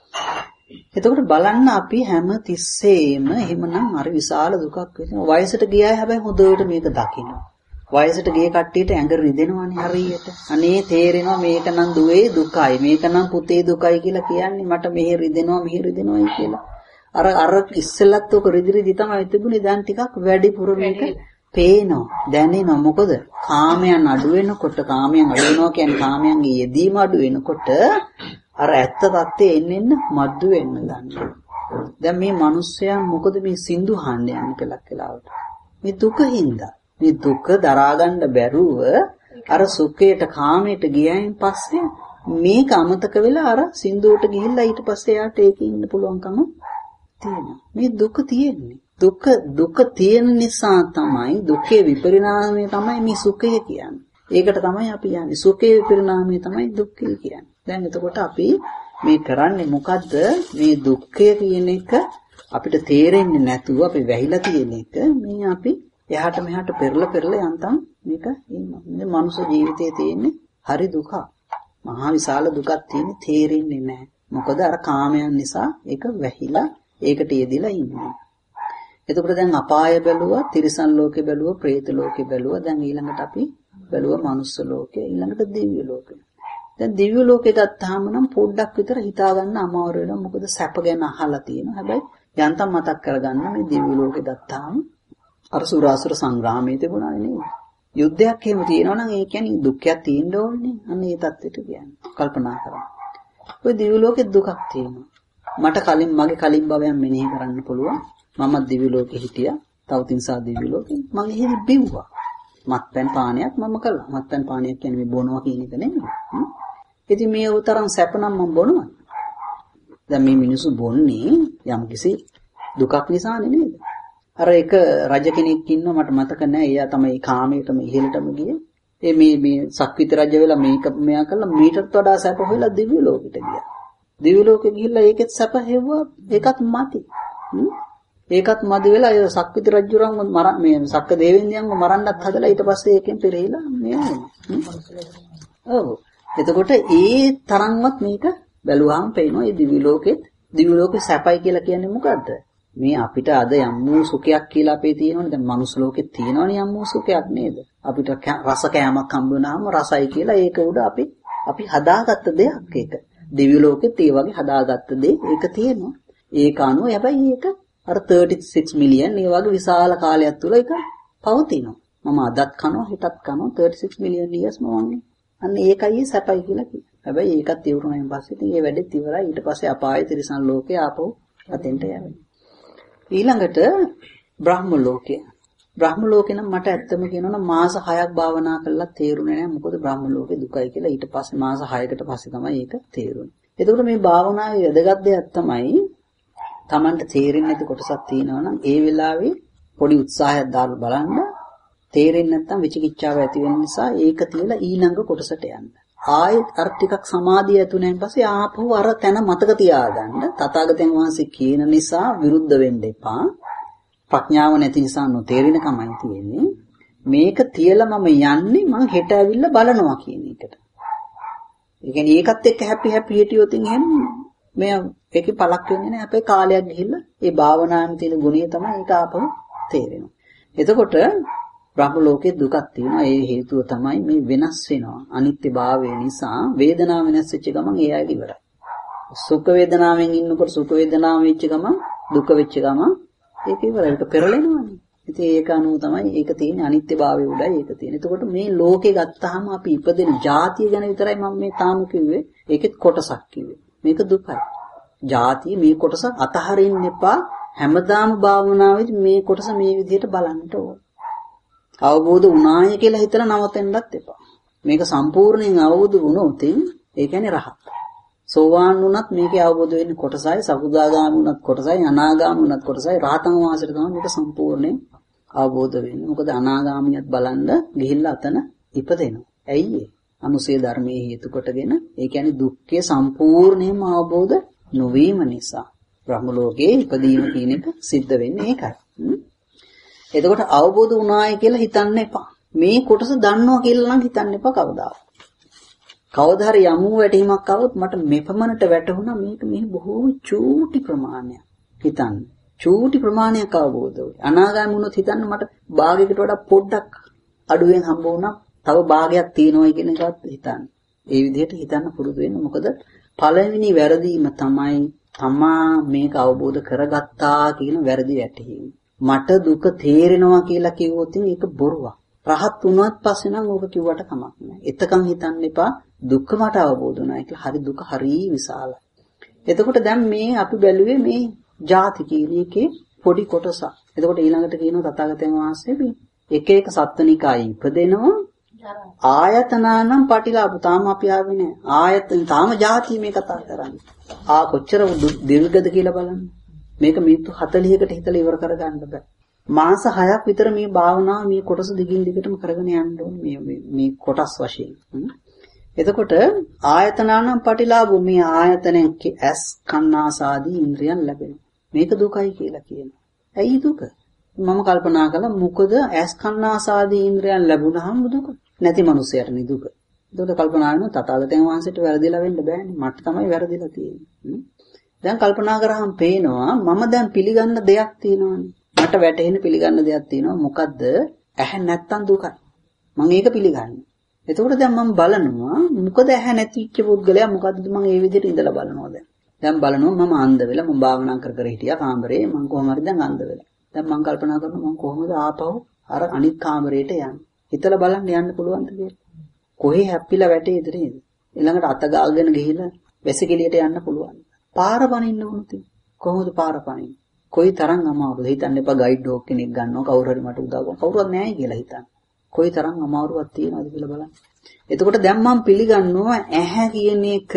එතකොට බලන්න අපි හැම තිස්සෙම එහෙමනම් අර විශාල දුකක් වෙනවා. වයසට ගියාය හැබැයි හොඳට මේක දකිනවා. වයසට ගිය කට්ටියට ඇඟ රිදෙනවනේ හරියට. අනේ තේරෙනවා මේක නම් දුවේ දුකයි. මේක නම් පුතේ දුකයි කියලා කියන්නේ මට මෙහෙ රිදෙනවා මෙහෙ රිදෙනවායි කියලා. අර ඉස්සෙල්ලත් ඔක රිදිරිදි තමයි තිබුණේ. දැන් ටිකක් වැඩිපුර මේක පේනවා දැනෙනවා. මොකද කාමයන් අඩු වෙනකොට කාමයන් අඩු වෙනවා කියන්නේ කාමයන්ගේ යෙදීම අඩු වෙනකොට අර ඇත්ත தත්ත්වයේ එන්න මද්දු වෙන්න ගන්නවා. දැන් මේ මිනිස්සයන් මොකද මේ සින්දු හාන්න යන්නේ පළක් වෙලාවට. මේ දුකින්ද මේ දුක දරා ගන්න බැරුව අර සුඛයට කාමයට ගියයින් පස්සේ මේක අමතක වෙලා අර සින්දුවට ගිහිල්ලා ඊට පස්සේ යාට ඒකේ ඉන්න පුළුවන්කම තියෙනවා. මේ දුක තියෙන්නේ. දුක තියෙන නිසා තමයි දුකේ විපරිණාමය තමයි මේ සුඛය කියන්නේ. ඒකට තමයි අපි යන්නේ. සුඛේ විපරිණාමය තමයි දුක්ඛය කියන්නේ. දැන් එතකොට අපි මේ කරන්නේ මොකද්ද? මේ දුක්ඛය කියන එක අපිට තේරෙන්නේ නැතුව අපි වැහිලා තියෙන එක මේ අපි එහාට මෙහාට පෙරලා යන්තම් මේක ඉන්නවා. මේ මනුෂ්‍ය ජීවිතයේ තියෙන්නේ හරි දුක. මහා විශාල දුකක් තියෙන්නේ තේරෙන්නේ නැහැ. මොකද අර කාමයන් නිසා ඒක වැහිලා ඒකට යෙදිලා ඉන්නවා. එතකොට දැන් අපාය බැලුවා, තිරිසන් ලෝකේ බැලුවා, പ്രേත ලෝකේ බැලුවා. දැන් ඊළඟට අපි බැලුවා මනුස්ස ලෝකේ, ඊළඟට දිව්‍ය ලෝකේ. දැන් දිව්‍ය ලෝකේ ගත්තාම නම් පොඩ්ඩක් විතර හිතා ගන්න අමාරු වෙනවා. මොකද සැප ගැන අහලා තියෙනවා. හැබැයි යන්තම් මතක් කරගන්න මේ දිව්‍ය ලෝකේ ගත්තාම අර සුරාසුර සංග්‍රාමයේ තිබුණානේ නේද? යුද්ධයක් එහෙම තියෙනවා නම් ඒ කියන්නේ දුක්ඛයක් තියෙන්න ඕනේ. අන්න ඒ தත්ත්වෙට කියන්නේ. කල්පනා කරන්න. ඔය දිව්‍ය ලෝකේ දුකක් තියෙනවා. මට මගේ කලින් භවයන් මෙනෙහි කරන්න පුළුවන්. මම දිව්‍ය ලෝකේ හිටියා. තවතින්සා දිව්‍ය ලෝකේ. මම එහෙදි බිව්වා. මත්පැන් පානයක් මම කළා. මත්පැන් පානයක් කියන්නේ මේ බොනවා කියන එක නෙමෙයි. ඉතින් මේ උතරම් සැප නම් මම බොනවා. දැන් මේ මිනිස්සු බොන්නේ යම්කිසි දුකක් නිසානේ නේද? අර එක රජ කෙනෙක් ඉන්නවා මට මතක නැහැ. එයා තමයි කාමයටම ඉහළටම ගියේ. මේ සක්විති රජ වෙලා මේක මෙයා කළා මීටත් වඩා සැප හොයලා දිව්‍ය ලෝකෙට ගියා. දිව්‍ය ලෝකෙ ගිහිල්ලා ඒකෙත් සැප හෙව්වා. ඒකත් මදි. ඒකත් මදි වෙලා ඒ සක්විති රජුරන්ව මේ සක්ක දේවෙන්දියන්ව මරන්නත් හදලා ඊට පස්සේ ඒකෙන් පෙරහිලා මේ ඔව්. එතකොට ඒ තරම්වත් මේක බැලුවාම පේනවා මේ දිව්‍ය ලෝකේ සැපයි කියලා කියන්නේ මොකද්ද? මේ අපිට අද යම් වූ සුඛයක් කියලා අපේ තියෙනවනේ. දැන් මනුස්ස ලෝකෙත් තියෙනවනේ යම් වූ සුඛයක් නේද? අපිට රස කෑමක් හම්බ වෙනාම රසයි කියලා ඒක උඩ අපි හදාගත්ත දෙයක් ඒක. දිව්‍ය ලෝකෙත් ඒ වගේ හදාගත්ත දේ ඒක තියෙනවා. ඒක අනුව හැබැයි ඒක අර 36 මිලියන් ඒ වගේ විශාල කාලයක් තුල ඒක පවතිනවා. මම අදත් කනවා හිතත් කනවා 36 මිලියන් years මම අන්න ඒකයි සැපයි කියලා කියන්නේ. හැබැයි ඒකත් ඉවරුණායින් පස්සේ ඉතින් ඒ වැඩෙත් ඉවරයි. ඊට පස්සේ අපාය තිරිසන් ලෝකේ ආපහු අතෙන්ට යනවා. ඊළඟට බ්‍රහ්ම ලෝකය. බ්‍රහ්ම ලෝකේ නම් මට ඇත්තම කියනවනම් මාස 6ක් භාවනා කළා තේරුනේ නැහැ. මොකද බ්‍රහ්ම ලෝකේ දුකයි කියලා ඊට පස්සේ මාස 6කට පස්සේ තමයි ඒක තේරුනේ. එතකොට මේ භාවනාවේ වැදගත් දෙයක් තමයි Tamanට තේරෙන්නේ නැති කොටසක් තියෙනවා නම් ඒ වෙලාවේ පොඩි උත්සාහයක් දාලා බලන්න. තේරෙන්නේ නැත්නම් විචිකිච්ඡාව ඇති වෙන නිසා ඒක තියලා ඊළඟ කොටසට යන්න. ආයෙත් අර ටිකක් සමාධිය ඇතුණෙන් පස්සේ ආපහු අර තැන මතක තියාගන්න. තථාගතයන් වහන්සේ කියන නිසා විරුද්ධ වෙන්න එපා. ප්‍රඥාව නැති නිසා නොතේරෙන කමයි තියෙන්නේ. මේක තියලා මම යන්නේ මං හෙට ඇවිල්ලා බලනවා කියන එකට. ඒ කියන්නේ ඒකත් එක්ක හැපි හිටියොත් එහෙනම් මේ ඒකේ පළක් වෙන්නේ නැහැ. අපේ කාලයක් ගිහිල්ලා ඒ භාවනාවේ තියෙන ගුණය තමයි ඒක ආපහු තේරෙනවා. එතකොට බ්‍රහ්ම ලෝකේ දුකක් තියෙනවා. ඒ හේතුව තමයි මේ වෙනස් වෙනවා. අනිත්‍යභාවය නිසා වේදනාව වෙනස් වෙච්ච ගමන් ඒ ආයෙ ඉවරයි. සුඛ වේදනාවෙන් ඉන්නකොට සුඛ වේදනාව වෙච්ච ගමන් දුක වෙච්ච ගමන් ඒක ඉවරයි. ඒක පෙරලෙනවානේ. ඉතින් ඒක අනුව තමයි ඒක තියෙන්නේ අනිත්‍යභාවය උඩයි ඒක තියෙන්නේ. එතකොට මේ ලෝකේ ගත්තාම අපි ඉපදෙන જાතිය ගැන විතරයි මම මේ තාම කිව්වේ. ඒකෙත් කොටසක් කිව්වේ. මේක දුකයි. જાතිය මේ කොටස අතහරින්න එපා. හැමදාම භාවනාවේදී මේ කොටස මේ විදිහට බලන්න ඕන. අවබෝධ වුණාය කියලා හිතලා නවතෙන්නත් එපා. මේක සම්පූර්ණයෙන් අවබෝධ වුණොත් ඒ කියන්නේ රහත්. සෝවාන් වුණත් මේකේ අවබෝධ වෙන්නේ කොටසයි, සකුදාගාමී වුණත් කොටසයි, අනාගාමී වුණත් කොටසයි, රහතන් වහන්සේට තමයි මේක සම්පූර්ණයෙන් අවබෝධ වෙන්නේ. මොකද අනාගාමියත් බලන්න ගිහිල්ලා අතන ඉපදෙනවා. ඇයි අනුසය ධර්මයේ හේතු කොටගෙන ඒ කියන්නේ දුක්ඛය සම්පූර්ණයෙන්ම අවබෝධ නොවීම නිසා බ්‍රහ්ම ලෝකයේ ඉපදීම කියන එක සිද්ධ වෙන්නේ ඒකයි. එතකොට අවබෝධ වුණායි කියලා හිතන්න එපා. මේ කොටස දන්නවා කියලා නම් හිතන්න එපා කවදාවත්. කවදා හරි යමු වැටීමක් આવොත් මට මෙපමණට වැටුණා මේක මේ බොහෝ චූටි ප්‍රමාණයක් හිතන්න. චූටි ප්‍රමාණයක් අවබෝධ වෙයි. අනාගාමී වුණොත් හිතන්න මට භාගයකට වඩා පොඩ්ඩක් අඩුවෙන් හම්බ වුණා. තව භාගයක් තියෙනවා කියන එකත් හිතන්න. ඒ විදිහට හිතන්න පුරුදු වෙන්න. මොකද පළවෙනි වැරදීම තමයි තමා මේක අවබෝධ කරගත්තා කියන වැරදි වැටහීම. මට දුක තේරෙනවා කියලා කිව්වොත් ඒක බොරුවක්. රහත් වුණාත් පස්සේ නම් ඕක කිව්වට කමක් නැහැ. එතකන් හිතන්න එපා දුක මට අවබෝධ වුණා කියලා. හරි දුක හරි විශාලයි. එතකොට දැන් මේ අපි බැලුවේ මේ ජාති කියන එකේ පොඩි කොටසක්. එතකොට ඊළඟට කියනවා තථාගතයන් වහන්සේ මේ එක එක සත්වනිකයි ඉපදෙනවා ආයතනානම් පටිලාභ තාම අපි ආවේ නැහැ. ආයතන තාම ජාති මේ කතා කරන්නේ. කොච්චර දීර්ඝද කියලා බලන්න. මේක මිනිත්තු 40කට හිතලා ඉවර කරගන්න බෑ. මාස 6ක් විතර මේ භාවනාව මේ කොටස දිගින් දිගටම කරගෙන යන්න ඕනේ මේ කොටස් වශයෙන්. එතකොට ආයතනානම් පටිලාභ මේ ආයතනෙන් ඇස් කන්නාසාදී ඉන්ද්‍රියන් ලැබෙනවා. මේක දුකයි කියලා කියනවා. ඇයි දුක? මම කල්පනා කළා මොකද ඇස් කන්නාසාදී ඉන්ද්‍රියන් ලැබුණාම දුක. නැති මිනිසයාට නේ දුක. ඒකට කල්පනා කරනවා තථාගතයන් වහන්සේට වැරදිලා වෙන්න බෑනේ. මට තමයි වැරදිලා තියෙන්නේ. දැන් කල්පනා කරාම පේනවා මම දැන් පිළිගන්න දෙයක් තියෙනවානේ. මට වැටහෙන පිළිගන්න දෙයක් තියෙනවා. මොකද්ද? ඇහැ නැත්තම් දුකයි. මම ඒක පිළිගන්නවා. එතකොට දැන් මම බලනවා මොකද ඇහැ නැතිච්ච පුද්ගලයා මොකද්ද මම ඒ විදිහට ඉඳලා බලනවා දැන්. දැන් බලනවා මම අන්ධ වෙලා මම භාවනා කර හිටියා කාමරේ මම කොහොම හරි දැන් අන්ධ වෙලා. දැන් මම කල්පනා කරනවා මම කොහොමද ආපහු අර අනිත් කාමරේට යන්නේ. හිතලා බලන්න යන්න පුළුවන්ද කියලා. කොහේ හැප්පිලා වැටේද නේද? ඊළඟට අත ගාගෙන ගිහිල්ලා වැසිකිළියට යන්න පුළුවන්. පාර පනින්න වුණොත් කොහොමද පාර පනින්නේ? කොයි තරම් අමාරුද හිතන්න එපා ගයිඩ් ඩොග් කෙනෙක් ගන්නවා කවුරු හරි මට උදව් කරනවා. කවුරුවත් නැහැ කියලා හිතන්න. කොයි තරම් අමාරුවක් තියෙනවද කියලා බලන්න. එතකොට දැන් මම පිළිගන්නවා ඇහැ කියන එක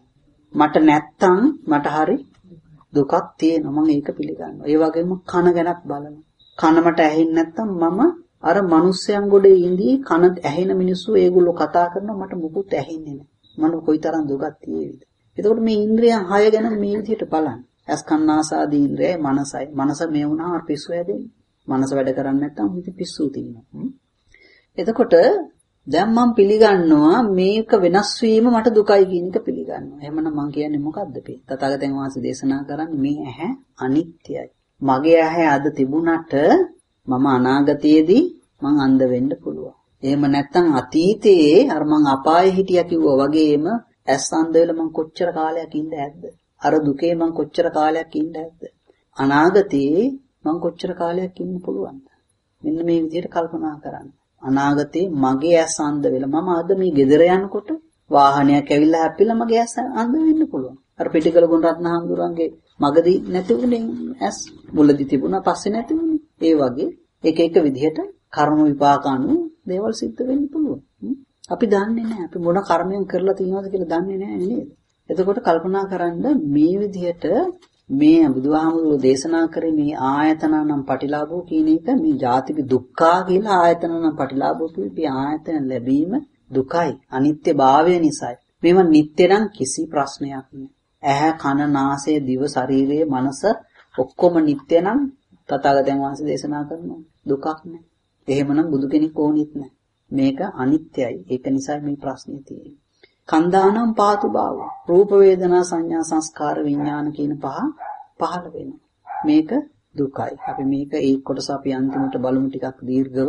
මට නැත්තම් මට හරි දුකක් තියෙනවා. මම ඒක පිළිගන්නවා. ඒ වගේම කන ගැනත් බලනවා. කන මට ඇහෙන්නේ නැත්තම් මම අර මිනිස්යන් ගොඩේ ඉඳී කන ඇහෙන මිනිස්සු ඒගොල්ලෝ කතා කරනවා මට මුකුත් ඇහෙන්නේ නැහැ. මම කොයි තරම් දුකක් තියෙවිද? එතකොට මේ ඉන්ද්‍රියන් 6 ගැන මේ විදිහට බලන්න. ඇස් කන්නාසාදී ඉන්ද්‍රියයි මනසයි. මනස මේ වුණාම පිස්සු හැදෙන්නේ. මනස වැඩ කරන්නේ නැත්තම් ඉතින් පිස්සු තියෙනවා. එතකොට දැන් මම පිළිගන්නවා මේක වෙනස් වීම මට දුකයි කියන එක පිළිගන්නවා. එහෙමනම් මම කියන්නේ මොකද්ද මේ? තථාගතයන් වහන්සේ දේශනා කරන්නේ මේ ඇහැ අනිත්‍යයි. මගේ ඇහැ අද තිබුණට මම අනාගතයේදී මං අන්ධ වෙන්න පුළුවන්. එහෙම නැත්නම් අතීතයේ අර මං අපායේ හිටියා කිව්වා වගේම ඇස් අන්ධ වෙලා මං කොච්චර කාලයක් ඉඳ ඇද්ද? අර දුකේ මං කොච්චර කාලයක් ඉඳ ඇද්ද? අනාගතයේ මං කොච්චර කාලයක් ඉන්න පුළුවන්ද? මෙන්න මේ විදිහට කල්පනා කරන්න. අනාගතේ මගේ ඇස් අන්ධ වෙලා මම අද මේ ගෙදර යනකොට වාහනයක් ඇවිල්ලා හැප්පිලා මගේ ඇස් අන්ධ වෙන්න පුළුවන්. අර පිටිකල ගුණ රත්නහාමුදුරන්ගේ මගදී නැති උනේ ඇස් මුලදී තිබුණා පස්සේ නැති උනේ. ඒ වගේ එක එක විදිහට කර්ම විපාක අනුව දේවල් සිද්ධ වෙන්න පුළුවන්. අපි දන්නේ නැහැ. අපි මොන කර්මයෙන් කරලා තියෙනවද කියලා දන්නේ නැහැ නේද? එතකොට කල්පනා කරන්න මේ විදිහට මේ බුදුහාමුදුරුවෝ දේශනා කරේ මේ ආයතනනම් පටිලාභෝ කියන එක මේ ජාතිපි දුක්ඛා කියලා ආයතනනම් පටිලාභෝ කියපි ආයතන ලැබීම දුකයි අනිත්‍ය භාවය නිසායි. මේවා නිට්ටය නම් කිසි ප්‍රශ්නයක් නෑ. ඇහැ කන නාසය දිව ශරීරය මනස ඔක්කොම නිට්ටය නම් තථාගතයන් වහන්සේ දේශනා කරනවා දුකක් නෑ. එහෙමනම් බුදු කෙනෙක් ඕනෙත් නෑ. මේක අනිත්‍යයි. ඒක නිසා මේ ප්‍රශ්නේ තියෙන්නේ. කන්දානම් පාතු භාව රූප වේදනා සංඥා සංස්කාර විඥාන කියන පහ පහළ වෙනවා. මේක දුකයි. අපි මේක ඒ කොටස අපි අන්තිමට බලමු ටිකක් දීර්ඝව.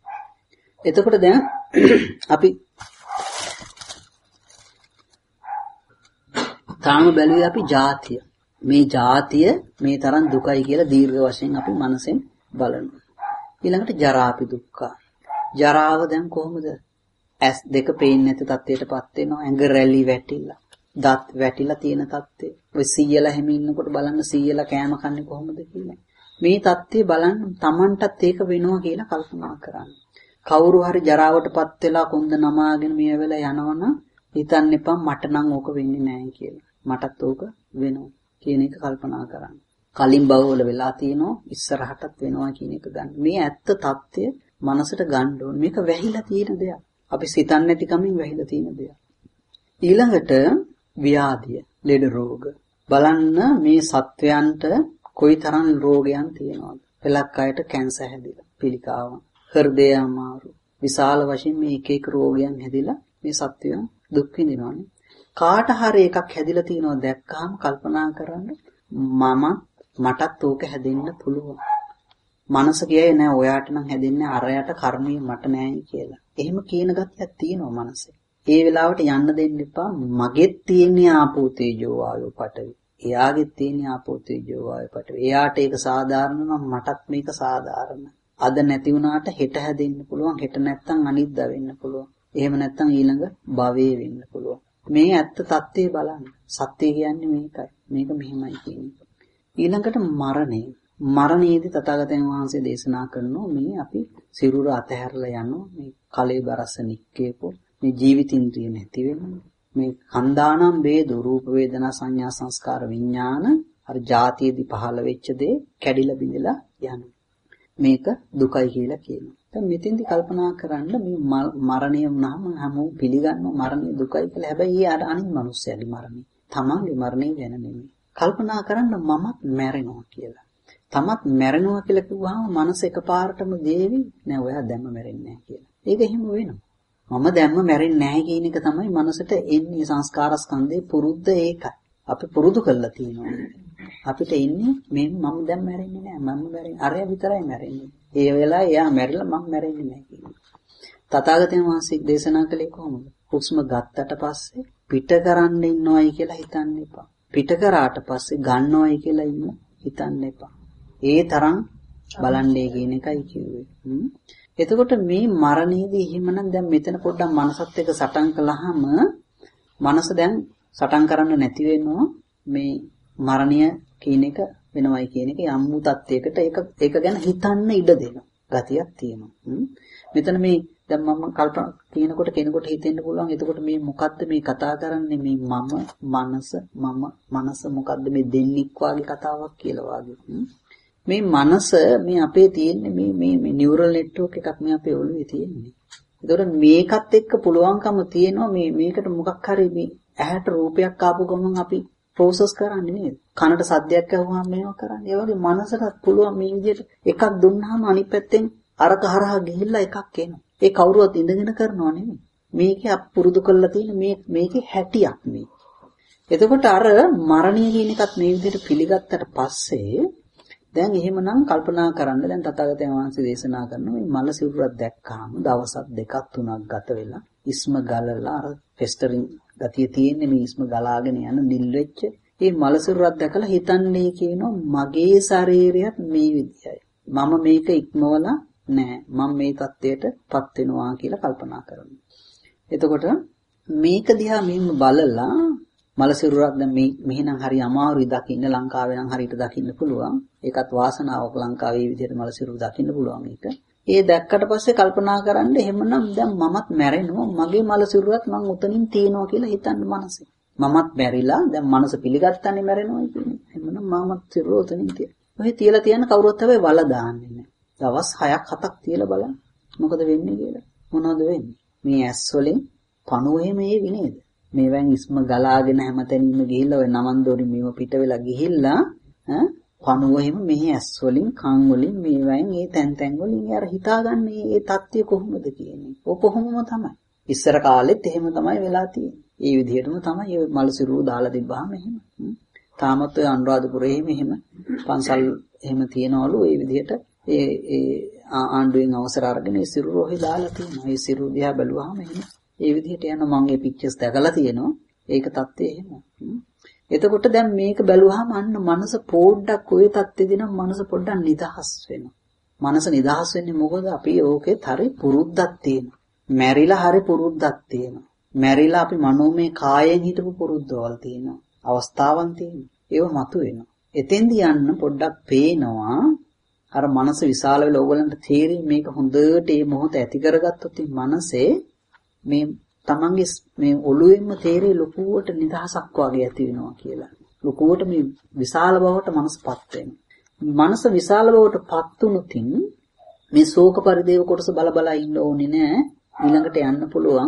එතකොට දැන් අපි තාම බැලුවේ අපි ජාතිය. මේ ජාතිය මේ තරම් දුකයි කියලා දීර්ඝ වශයෙන් අපි මනසෙන් බලනවා. ඊළඟට ජරාපි දුක්ඛ. ජරාව දැන් කොහොමද? ඇස් දෙක පේන්නේ නැති තත්ත්වයටපත් වෙනවා. ඇඟ රැලි වැටිලා, දත් වැටිලා තියෙන තත්ත්වය. ඔය සීයලා හැම ඉන්නකොට බලන්න සීයලා කෑම කන්නේ කොහොමද කියලා. මේ තත්ත්වය බලන්න Tamanටත් ඒක වෙනවා කියලා කල්පනා කරන්න. කවුරු හරි ජරාවටපත් වෙලා කොන්ද නමාගෙන මේ වෙලාව යනවනම් හිතන්න එපා මට නම් ඕක වෙන්නේ නැහැ කියලා. මටත් ඕක වෙනවා කියන එක කල්පනා කරන්න. කලින් භවවල වෙලා තියෙනවා ඉස්සරහටත් වෙනවා කියන එක ගන්න. මේ ඇත්ත தත්ත්වය මනසට ගන්න ඕනේ. මේක වැහිලා තියෙන දෙයක්. අපි සිතන්නේ නැති කමින් වැහිලා තියෙන දෙයක්. ඊළඟට ව්‍යාධිය, ලෙඩ රෝග. බලන්න මේ සත්වයන්ට කොයිතරම් රෝගයන් තියෙනවද? පෙලක් අයට කැන්සර් හැදිලා, පිළිකාව, හෘදය අමාරු. විශාල වශයෙන් මේ එක එක රෝගයන් හැදිලා මේ සත්වයන් දුක් විඳිනවානේ. කාට හරි එකක් හැදිලා තියෙනවා දැක්කහම කල්පනා කරන්න මටත් ඕක හැදෙන්න පුළුවන්. මනස කියයි නෑ ඔයාට නම් හැදෙන්නේ අරයට කර්මය මට නෑයි කියලා. එහෙම කියන ගතියක් තියෙනවා මනසේ. ඒ වෙලාවට යන්න දෙන්න එපා. මගෙත් තියෙන ආපෝ තේජෝ වායෝ පඨවි. එයාගෙත් තියෙන ආපෝ තේජෝ වායෝ පඨවි. එයාට ඒක සාධාරණ නම් මටත් මේක සාධාරණ. අද නැති වුණාට හෙට හැදෙන්න පුළුවන්. හෙට නැත්තම් අනිද්දා වෙන්න පුළුවන්. එහෙම නැත්තම් ඊළඟ භවයේ වෙන්න පුළුවන්. මේ ඇත්ත தත්ත්වය බලන්න. සත්‍ය කියන්නේ මේකයි. මේක මෙහෙමයි කියන්නේ. ඊළඟට මරණය. මරණයේදී තථාගතයන් වහන්සේ දේශනා කරනවා මේ අපි සිරුර අතහැරලා යනවා. මේ කලේ බරස නික්කේපෝ මේ ජීවිතින්ද්‍රිය නැති වෙනවා. මේ කන්දානම් වේද රූප වේදනා සංඥා සංස්කාර විඥාන අර ಜಾතියේදී පහළ වෙච්ච දේ කැඩිලා බිඳලා යනවා. මේක දුකයි කියලා කියනවා. දැන් මෙතෙන්දි කල්පනා කරන්න මේ මරණය වුණාම හැමෝම පිළිගන්නවා මරණය දුකයි කියලා. හැබැයි ඒ අර අනිත් මිනිස්සුන්ගේ මරණය. තමන්ගේ මරණය ගැන නෙමෙයි. කල්පනා කරන්න මමත් මැරෙනවා කියලා. තමත් මැරෙනවා කියලා කිව්වහම මනස එකපාරටම දේවි නෑ ඔයා දැම්ම මැරෙන්නේ නෑ කියලා. ඒක එහෙම වෙනවා. මම දැම්ම මැරෙන්නේ නැහැ කියන එක තමයි මනසට එන්නේ සංස්කාර ස්කන්ධේ පුරුද්ද ඒකයි. අපි පුරුදු කරලා තියෙනවා. අපිට එන්නේ මේ මම දැන් මැරෙන්නේ නැහැ. මම මැරෙන්නේ අරය විතරයි මැරෙන්නේ. ඒ වෙලාවේ එයා මැරිලා මම මැරෙන්නේ නැහැ කියනවා. තථාගතයන් වහන්සේ දේශනා කළේ කොහොමද? හුස්ම ගත්තට පස්සේ පිට කරන්න ඉන්නවයි කියලා හිතන්න එපා. පිට කරාට පස්සේ ගන්නවයි කියලා හිතන්න එපා. ඒ තරම් බලන්නේ කියන එකයි කිව්වේ. එතකොට මේ මරණයේදී එහෙමනම් දැන් මෙතන පොඩ්ඩක් මනසත් එක්ක සටන් කළාම මනස දැන් සටන් කරන්න නැති වෙනවා මේ මරණය කියන එක වෙනවයි කියන එක යම් වූ තත්යකට ඒක ගැන හිතන්න ඉඩ දෙන ගතියක් තියෙනවා. මෙතන මේ දැන් මම කල්පනා කියනකොට කෙනෙකුට හිතෙන්න පුළුවන් එතකොට මේ මොකද්ද මේ කතා කරන්නේ මේ මනස මොකද්ද මේ දෙන්නෙක් වාගේ කතාවක් කියලා වාගේ. මේ මනස මේ අපේ තියෙන්නේ මේ නියුරල් නෙට්වර්ක් එකක් මේ අපේ ඔළුවේ තියෙන්නේ. ඒතකොට මේකත් එක්ක පුළුවන්කම තියෙනවා මේකට මොකක් හරි මේ ඇහැට රූපයක් ආපු ගමන් අපි ප්‍රොසෙස් කරන්නේ නේද? කනට සද්දයක් ඇහුවාම මේවා කරන්නේ. ඒ වගේ මනසටත් පුළුවන් මේ විදිහට එකක් දුන්නාම අනිත් පැත්තෙන් අරක හරහා ගිහිල්ලා එකක් එනවා. ඒ කවුරුවත් ඉඳගෙන කරනව නෙමෙයි. මේකේ අප පුරුදු කරලා තියෙන මේකේ හැටියක් මේ. එතකොට අර මරණය කියන එකත් මේ විදිහට පිළිගත්තට පස්සේ දැන් එහෙමනම් කල්පනා කරන්න දැන් තථාගතයන් වහන්සේ දේශනා කරන මේ මල සිරුරක් දැක්කාම දවසක් දෙකක් තුනක් ගත වෙලා ඉස්ම ගලලා අර ෆෙස්ටරින් ගතිය තියෙන්නේ මේ ඉස්ම ගලාගෙන යන නිල් වෙච්ච මේ මල සිරුරක් දැකලා හිතන්නේ කියනවා මගේ ශරීරයත් මේ විදියයි මම මේක ඉක්මවලා නෑ මම මේ தත්ත්වයටපත් වෙනවා කියලා කල්පනා කරනවා. එතකොට මේක දිහා මෙහෙම බලලා මල සිරුරක් දැන් මෙහෙනම් හරි අමාරුයි දකින්න ලංකාවේ නම් හරියට දකින්න පුළුවන්. ඒකත් වාසනාවක් ලංකාවේ මේ විදිහට මල සිරුර දකින්න පුළුවන් එක. ඒ දැක්කට පස්සේ කල්පනා කරන්න එහෙමනම් දැන් මමත් මැරෙනවා මගේ මල සිරුරත් මං උතනින් තියනවා කියලා හිතන්න මනසේ. මමත් මැරිලා දැන් මනස පිළිගත්තනේ මැරෙනවා කියන්නේ. එහෙමනම් මමත් සිරුර උතනින් තියනවා. ඔය තියලා තියන කවුරුත් හැබැයි වල දාන්නේ නැහැ. දවස් 6ක් 7ක් තියලා බලන්න. මොකද වෙන්නේ කියලා. මොනවද වෙන්නේ? මේ ඇස් වලින් පණුවේ මේ විනේද? මේවෙන් ඉස්ම ගලාගෙන හැමතැනින්ම ගිහිල්ලා ඔය නමන්දෝරි මේව පිට වෙලා ගිහිල්ලා පණුවෙම මෙහි ඇස් වලින් කන් වලින් මේවෙන් ඒ තැන් වලින් අර හිතාගන්නේ ඒ தත්ත්වය කොහොමද කියන්නේ. ඔය කොහොමම තමයි. ඉස්සර කාලෙත් එහෙම තමයි වෙලා තියෙන්නේ. ඒ විදිහටම තමයි ඔය මල සිරුර දාලා තිබ්බාම එහෙම. තාමත් ඔය අනුරාධපුරයේ එහෙම පන්සල් එහෙම තියනවලු ඒ විදිහට ඒ ආණ්ඩුවෙන් අවසර අරගෙන ඒ සිරුර ඔහි දාලා තියෙනවා. ඒ සිරුර දිහා බැලුවාම එහෙම ඒ විදිහට යන මම ඒ පික්චර්ස් දැකලා තියෙනවා. ඒක தත්ත්වය එහෙම. එතකොට දැන් මේක බැලුවාම අන්න මනස පොඩ්ඩක් ওই தත්ත්වෙදී නම් මනස පොඩ්ඩක් නිදහස් වෙනවා. මනස නිදහස් වෙන්නේ මොකද අපි ඕකෙත් හරි පුරුද්දක් තියෙනවා. මැරිලා හරි පුරුද්දක් තියෙනවා. මැරිලා අපි මනෝමය කායෙන් හිටපු පුරුද්දවල් තියෙනවා. අවස්ථාවන් තියෙනවා. ඒව මතුවෙනවා. එතෙන්දී යන්න පොඩ්ඩක් පේනවා අර මනස විශාල වෙලා ඕගලන්ට තේරෙයි මේක හොඳට මේ මොහොත ඇති කරගත්තොත් මනසේ මේ තමන්ගේ මේ ඔළුවෙන්ම තේරෙයි ලොකුවට නිදහසක් වගේ ඇති වෙනවා කියලා. ලොකුවට මේ විශාල බවට මනසපත් වෙනවා. මනස විශාල බවට පත් වුණොතින් මේ ශෝක පරිදේව කොටස බල බල ඉන්න ඕනේ නෑ. ඊළඟට යන්න පුළුවන්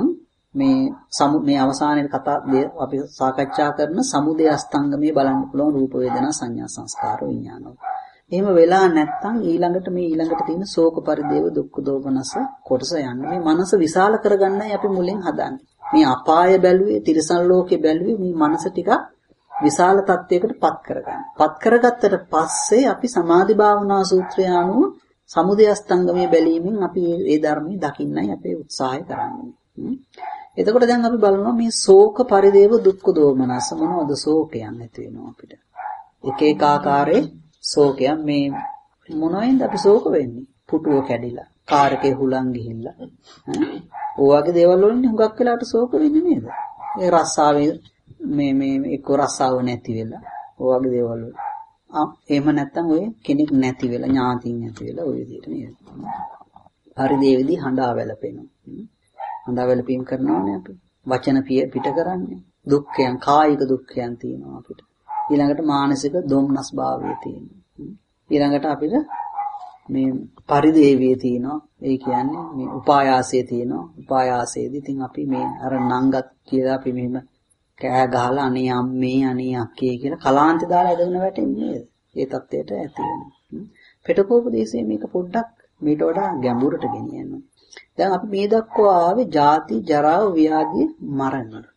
මේ අවසානයේ අපි සාකච්ඡා කරන සමුදය අස්තංගමයේ බලන්න පුළුවන් රූප වේදනා සංඥා සංස්කාර විඥාන. එහෙම වෙලා නැත්නම් ඊළඟට තියෙන ශෝක පරිදේව දුක්ඛ දෝමනස කොටස යන්න මේ මනස විශාල කරගන්නයි අපි මුලින් හදන්නේ. මේ අපාය බැලුවේ තිරිසන් ලෝකේ බැලුවේ මේ මනස ටික විශාල තත්වයකට පත් කරගන්න. පත් කරගත්තට පස්සේ අපි සමාධි භාවනා සූත්‍රය අනුව සමුදය අස්තංගමයේ බැලීමෙන් අපි ඒ ධර්මයේ දකින්නයි අපේ උත්සාහය කරන්නේ. එතකොට දැන් අපි බලනවා මේ ශෝක පරිදේව දුක්ඛ දෝමනස මොනවද ශෝකයන් නැති වෙනවා අපිට. එක එක ආකාරයේ ශෝකයන් මේ මොනවෙන්ද අපි ශෝක වෙන්නේ? පුටුව කැඩිලා, කාර් එකේ හුලං ගිහිල්ලා. ඔය වගේ දේවල් වලින් හුඟක් වෙලාවට ශෝක වෙන්නේ නේද? ඒ රස්සාවේ මේ එක්ක රස්සාව නැති වෙලා ඔය වගේ දේවල් වල. එහෙම නැත්නම් ඔය කෙනෙක් නැති වෙලා ඥාතියින් නැති වෙලා ඔය විදිහට නේද? පරිදේවදී හඬා වැළපෙනවා. හඬා වැළපීම් කරනවානේ අපි. වචන පිට කරන්නේ. දුක්ඛයන් කායික දුක්ඛයන් තියෙනවා අපිට. ඊළඟට මානසික දොම්නස් භාවය තියෙනවා. ඊළඟට අපිට මේ පරිදේවිය තියෙනවා. ඒ කියන්නේ මේ උපායාසය තියෙනවා. උපායාසයේදී ඉතින් අපි මේ අර නංගත් කියලා අපි මෙහෙම කෑ ගහලා අනේ අම්මේ අනේ අක්කේ කියලා කලාන්තේ දාලා ඇදගෙන වැටෙන්නේ නේද? ඒ தත්ත්වයට ඇති වෙනවා. පිටකෝපදේශයේ මේක පොඩ්ඩක් මීට වඩා ගැඹුරට ගෙනියනවා. දැන් අපි මේ දක්වා ආවේ ජාති ජරා ව්‍යාධි මරණ.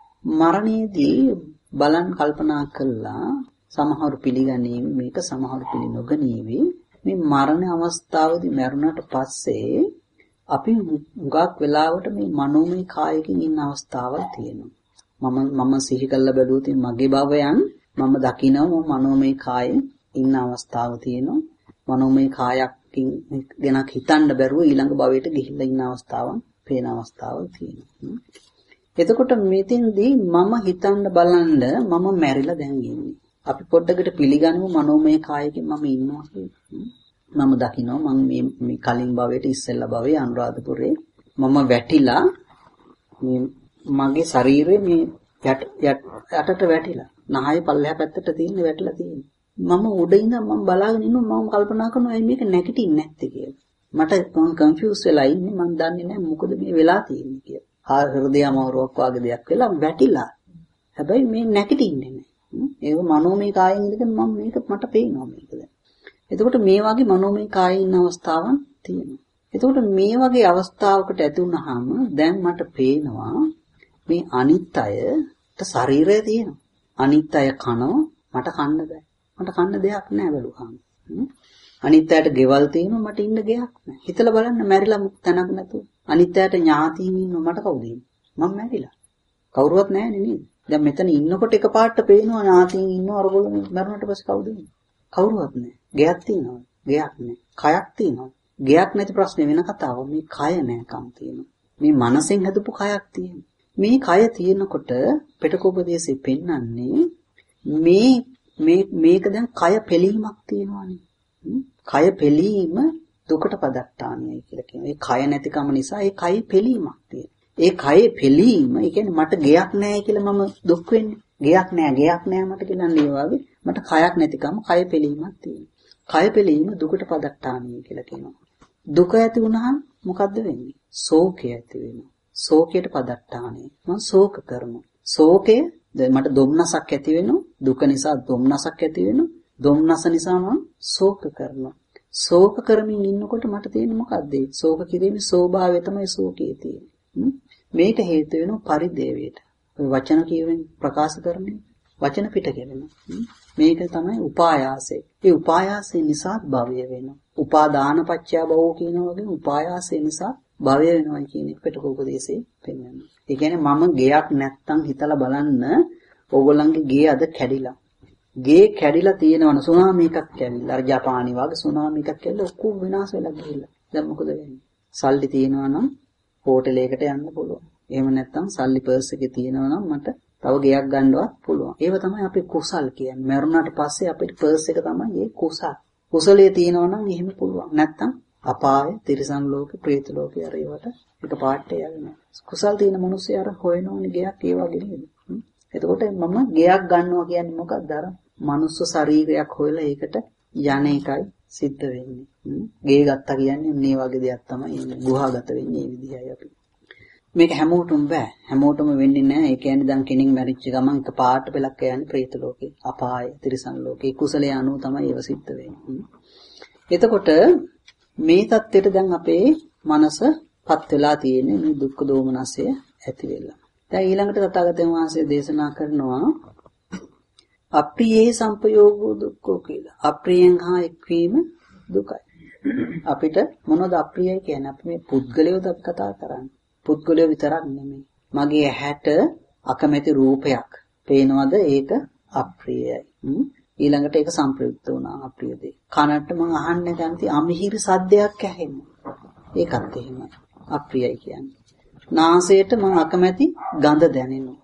මරණයේදී බලන් කල්පනා කළා සමහරු පිළිගනීවි මේක සමහරු පිළිනොගනීවි. මේ මරණ අවස්ථාවේදී මරුණට පස්සේ අපි හුඟක් වෙලාවට මේ මනෝමය කායකින් ඉන්න අවස්ථාවක් තියෙනවා. මම සිහි කළා බැලුවොත් මගේ භවයන් මම දකිනවා මනෝමය කායෙන් ඉන්න අවස්ථාව තියෙනවා. මනෝමය කායකින් ගැන හිතන්න බැරුව ඊළඟ භවයට ගිහිල්ලා ඉන්න අවස්ථාවක් පේන අවස්ථාවක් තියෙනවා. එතකොට මෙතෙන්දී මම හිතන්න බලන්න මම මැරිලා දැන් ඉන්නේ. අපි පොඩ්ඩකට පිළිගනිමු මනෝමය කායකින් මම ඉන්නවා කියලා. මම දකිනවා මම මේ කලින් භවයට ඉස්සෙල්ලා භවයේ අනුරාධපුරේ මම වැටිලා මගේ ශරීරයේ මේ යටට වැටිලා නහය පල්ලෙහා පැත්තට තියෙන වැටිලා තියෙන්නේ. මම උඩ ඉඳන් මම බලාගෙන ඉන්නවා මම කල්පනා කරනවා ඇයි මේක නැගිටින්නේ නැත්තේ කියලා. මට කන්ෆියුස් වෙලා ඉන්නේ මම දන්නේ නැහැ මොකද මේ වෙලා තියෙන්නේ කියලා. හෘදය අමාරුවක් වගේ දෙයක් වෙලා වැටිලා. හැබැයි මේ නැගිටින්නේ නැහැ. ඒක මනෝමය කායෙන් ඉඳගෙන මම මේක මට පේනවා මේක දැන්. එතකොට මේ වගේ මනෝමය කායේ ඉන්න අවස්ථාවක් තියෙනවා. එතකොට මේ වගේ අවස්ථාවකට ඇති වුනහම දැන් මට පේනවා මේ අනිත් අයට ශරීරය තියෙනවා. අනිත් අය කනවා මට කන්න බෑ. මට කන්න දෙයක් නෑ බැලුවාම. අනිත් අයට ගෙවල් තියෙනවා මට ඉන්න ගෙයක් නෑ. හිතලා බලන්න මැරිලා තැනක් නැතුව. අනිත් අයට ඥාතීන් ඉන්නවා මට කවුද ඉන්නේ? මම මැරිලා. කවුරුවත් නෑනේ නේද? දැන් මෙතන ඉන්නකොට එකපාරට පේනවා ඥාතීන් ඉන්නවා අරගොල්ලෝ මැරුණාට පස්සේ කවුද ඉන්නේ? කවුරුවත් නෑ. ගෙයක් තියෙනවා. ගෙයක් නෑ. කයක් තියෙනවා. ගෙයක් නැති ප්‍රශ්නේ වෙන කතාවක්. මේ කය නෑකම් තියෙනවා. මේ මනසෙන් හදපු කයක් තියෙනවා. මේ කය තියෙනකොට පිටකෝපදේශේ පෙන්වන්නේ මේක දැන් කය පෙලීමක් තියෙනවානේ. කය පෙලීම දුකට පදට්ටානියයි කියලා කියනවා. ඒ කය නැතිකම නිසා ඒ කය පෙලීමක් තියෙනවා. ඒ කය පෙලීම, ඒ කියන්නේ මට ගෙයක් නැහැ කියලා මම දුක් වෙන්නේ. ගෙයක් නැහැ මට කියලා නේ වගේ මට කයක් නැතිකම කය පෙලීමක් තියෙනවා. කය පෙලීම දුකට පදට්ටානියයි කියලා කියනවා. දුක ඇති වුණාම මොකද්ද වෙන්නේ? ශෝකය ඇති වෙනවා. ශෝකයට පදට්ටානේ. මම ශෝක කරනවා. ශෝකය දැන් මට දුම්නසක් ඇති වෙනවා. දුක නිසා දුම්නසක් ඇති වෙනවා. දුම්නස නිසා මම ශෝක කරනවා. ශෝක කරමින් ඉන්නකොට මට තියෙන්නේ මොකද්ද? ශෝක කිරීමේ ස්වභාවය තමයි ශෝකයේ තියෙන්නේ. මේක හේතු වෙනවා පරිදේවයට. ඔය වචන කියවෙන් ප්‍රකාශ කරන්නේ වචන පිට කෙරෙනවා. මේක තමයි උපායාසය. ඒ උපායාසය නිසා භවය වෙනවා. උපාදාන පත්‍ය භවෝ කියන වගේ උපායාසය නිසා භවය වෙනවා කියන එක පිටකෝපදේශේ පෙන්වනවා. ඒ කියන්නේ මම ගෙයක් නැත්තම් හිතලා බලන්න ඕගොල්ලන්ගේ ගේ අද කැඩිලා. ගේ කැඩිලා තියෙනවන සුනාමි එකක් කැවිලා. අර ජපානි වගේ සුනාමි එකක් කැවිලා ඔක්කොම විනාශ වෙලා ගිහිල්ලා. දැන් මොකද වෙන්නේ? සල්ලි තියෙනවා නම් හෝටලයකට යන්න පුළුවන්. එහෙම නැත්තම් සල්ලි පර්ස් එකේ තියෙනවා නම් මට තව ගෙයක් ගන්නවත් පුළුවන්. ඒව තමයි අපි කුසල් කියන්නේ. මරුණාට පස්සේ අපේ පර්ස් එක තමයි මේ කුසල්. කුසලයේ තියෙනවා නම් එහෙම පුළුවන්. නැත්තම් අපාය, තිරිසන් ලෝකේ, പ്രേත ලෝකේ අර ඒවට එක පාට යනවා. කුසල් තියෙන මිනිස්සු අර හොයනෝනේ ගෙයක් ඒ වගේ නේද? එතකොට මම ගෙයක් ගන්නවා කියන්නේ මොකක්ද? අර මනුස්ස ශරීරයක් හොයලා ඒකට යන එකයි සිද්ධ වෙන්නේ. ගේ ගත්තා කියන්නේ මේ වගේ දෙයක් තමයි ගුහාගත වෙන්නේ මේ විදිහයි අපි. මේක හැමෝටම බෑ. හැමෝටම වෙන්නේ නැහැ. ඒ කියන්නේ දැන් කෙනෙක් මැරිච්ච ගමන් එක පාට පෙලක් යන්නේ പ്രേත ලෝකේ, අපාය, තිරිසන් ලෝකේ. කුසලයේ අනුව තමයි ඒව සිද්ධ වෙන්නේ. එතකොට මේ தත්ත්වයට දැන් අපේ මනසපත් වෙලා තියෙන්නේ මේ දුක්ඛ දෝමනසය ඇති වෙලා. දැන් ඊළඟට තථාගතයන් වහන්සේ දේශනා කරනවා අප්‍රියේ සංපයෝගෝ දුක්ඛෝ කියලා. අප්‍රියෙන් හා එක්වීම දුකයි. අපිට මොනවද අප්‍රියයි කියන්නේ? අපි මේ පුද්ගලයෝද අපි කතා කරන්නේ. පුද්ගලයෝ විතරක් නෙමෙයි. මගේ ඇහැට අකමැති රූපයක් පේනවද? ඒක අප්‍රියයි. ඊළඟට ඒක සංප්‍රයුක්ත වුණා අප්‍රිය දෙයක්. කනට මම අහන්න කැමති අමිහිරි සද්දයක් ඇහෙනවා. ඒකත් එහෙමයි. අප්‍රියයි කියන්නේ. නාසයට මම අකමැති ගඳ දැනෙනවා.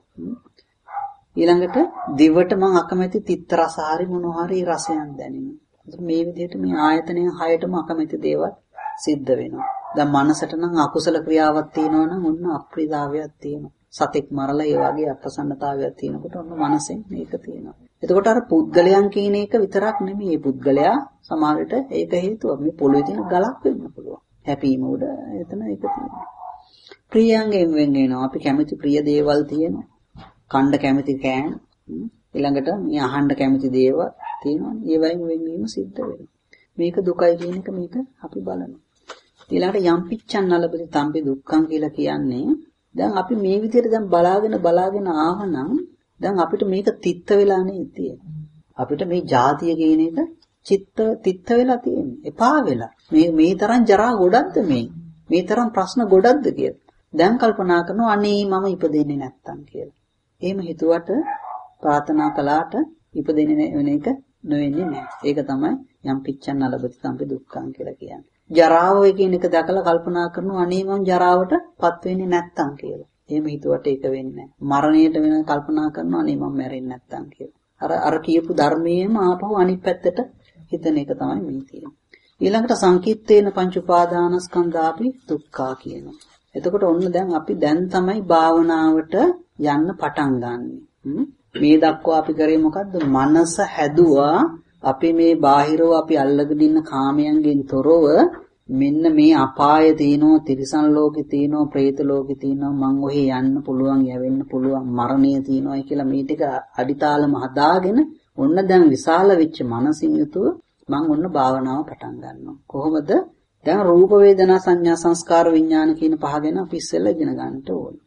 ඊළඟට දිවට මම අකමැති තිත්ත රස හරි මොනවා හරි රසයන් දැනෙනවා. මේ විදිහට මේ ආයතනයන් හයටම අකමැති දේවල් සිද්ධ වෙනවා. දැන් මනසට නම් අකුසල ක්‍රියාවක් තියෙනවා නම් ඔන්න අප්‍රියතාවයක් තියෙනවා. සතෙක් මරලා ඒ වගේ අප්‍රසන්නතාවයක් තියෙනකොට ඔන්න මනසෙන් මේක තියෙනවා. එතකොට අර පුද්ගලයන් කියන එක විතරක් නෙමෙයි. මේ පුද්ගලයා සමහරවිට ඒක හේතුවක්. මේ පොළොවේ තියෙන ගලක් වෙන්න පුළුවන්. හැපීම උඩ එතන ඒක තියෙනවා. ප්‍රියංගෙන් වෙන් වෙනවා. අපි කැමති ප්‍රිය දේවල් තියෙනවා. කණ්ඩ කැමති කෑම. ඊළඟට මේ අහන්න කැමති දේවල් තියෙනවානේ. ඒ වයින් වෙන්වීම සිද්ධ වෙනවා. මේක දුකයි කියන එක මේක අපි බලනවා. ඊළඟට යම් පිච්ඡන් නලබති තම්පි දුක්ඛං කියලා කියන්නේ දැන් අපි මේ විදිහට දැන් බලාගෙන ආවනම් දැන් අපිට මේක තිත්ත වෙලා නේ තියෙන්නේ. අපිට මේ ජාතිය කියන එක තිත්ත වෙලා තියෙන්නේ. එපා වෙලා. මේ තරම් ජරා ගොඩක්ද මේ තරම් ප්‍රශ්න ගොඩක්ද කියලා. දැන් කල්පනා කරනවා අනේ මම ඉපදෙන්නේ නැත්තම් කියලා. එහෙම හිතුවට ප්‍රාර්ථනා කළාට ඉපදෙන්නේ වෙන එක නොවෙන්නේ නැහැ. ඒක තමයි යම් පිච්ඡන් නලබති තම්පි දුක්ඛං කියලා කියන්නේ. ජරාව කියන එක දැකලා කල්පනා කරනවා අනේ මම ජරාවටපත් වෙන්නේ නැත්තම් කියලා. එහෙම හිතුවට ඒක වෙන්නේ නැහැ. මරණයට වෙන කල්පනා කරනවා අනේ මම මැරෙන්නේ නැත්තම් කියලා. අර කියපු ධර්මයේම ආපහු අනිත් පැත්තට හිතන එක තමයි මේ තියෙන්නේ. ඊළඟට සංකීර්තේන පංච උපාදානස්කන්ධාපි දුක්ඛා කියනවා. එතකොට ඔන්න දැන් අපි දැන් තමයි භාවනාවට යන්න පටන් ගන්නෙ. මේ දක්වා අපි කරේ මොකද්ද? මනස හැදුවා. අපි මේ බාහිරව අපි අල්ලගෙන ඉන්න කාමයන්ගෙන් තොරව මෙන්න මේ අපාය තියෙනවා, තිරිසන් ලෝකේ තියෙනවා, പ്രേත ලෝකේ තියෙනවා, මං ඔහේ යන්න පුළුවන්, යවෙන්න පුළුවන්, මරණය තියෙනවා කියලා මේ ටික අඩිතාලම හදාගෙන ඔන්න දැන් විශාල වෙච්ච මනසින් යුතුව මං ඔන්න භාවනාව පටන් ගන්නවා. කොහොමද? දැන් රූප වේදනා සංඥා සංස්කාර විඥාන කියන පහ ගැන අපි ඉස්සෙල්ලා ඉගෙන ගන්නට ඕනේ.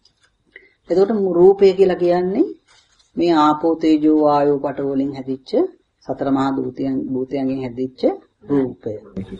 එතකොට රූපය කියලා කියන්නේ මේ ආපෝ තේජෝ වායෝ පඨ වලින් හැදිච්ච සතර මහා භූතයන්ගෙන් හැදිච්ච රූපය.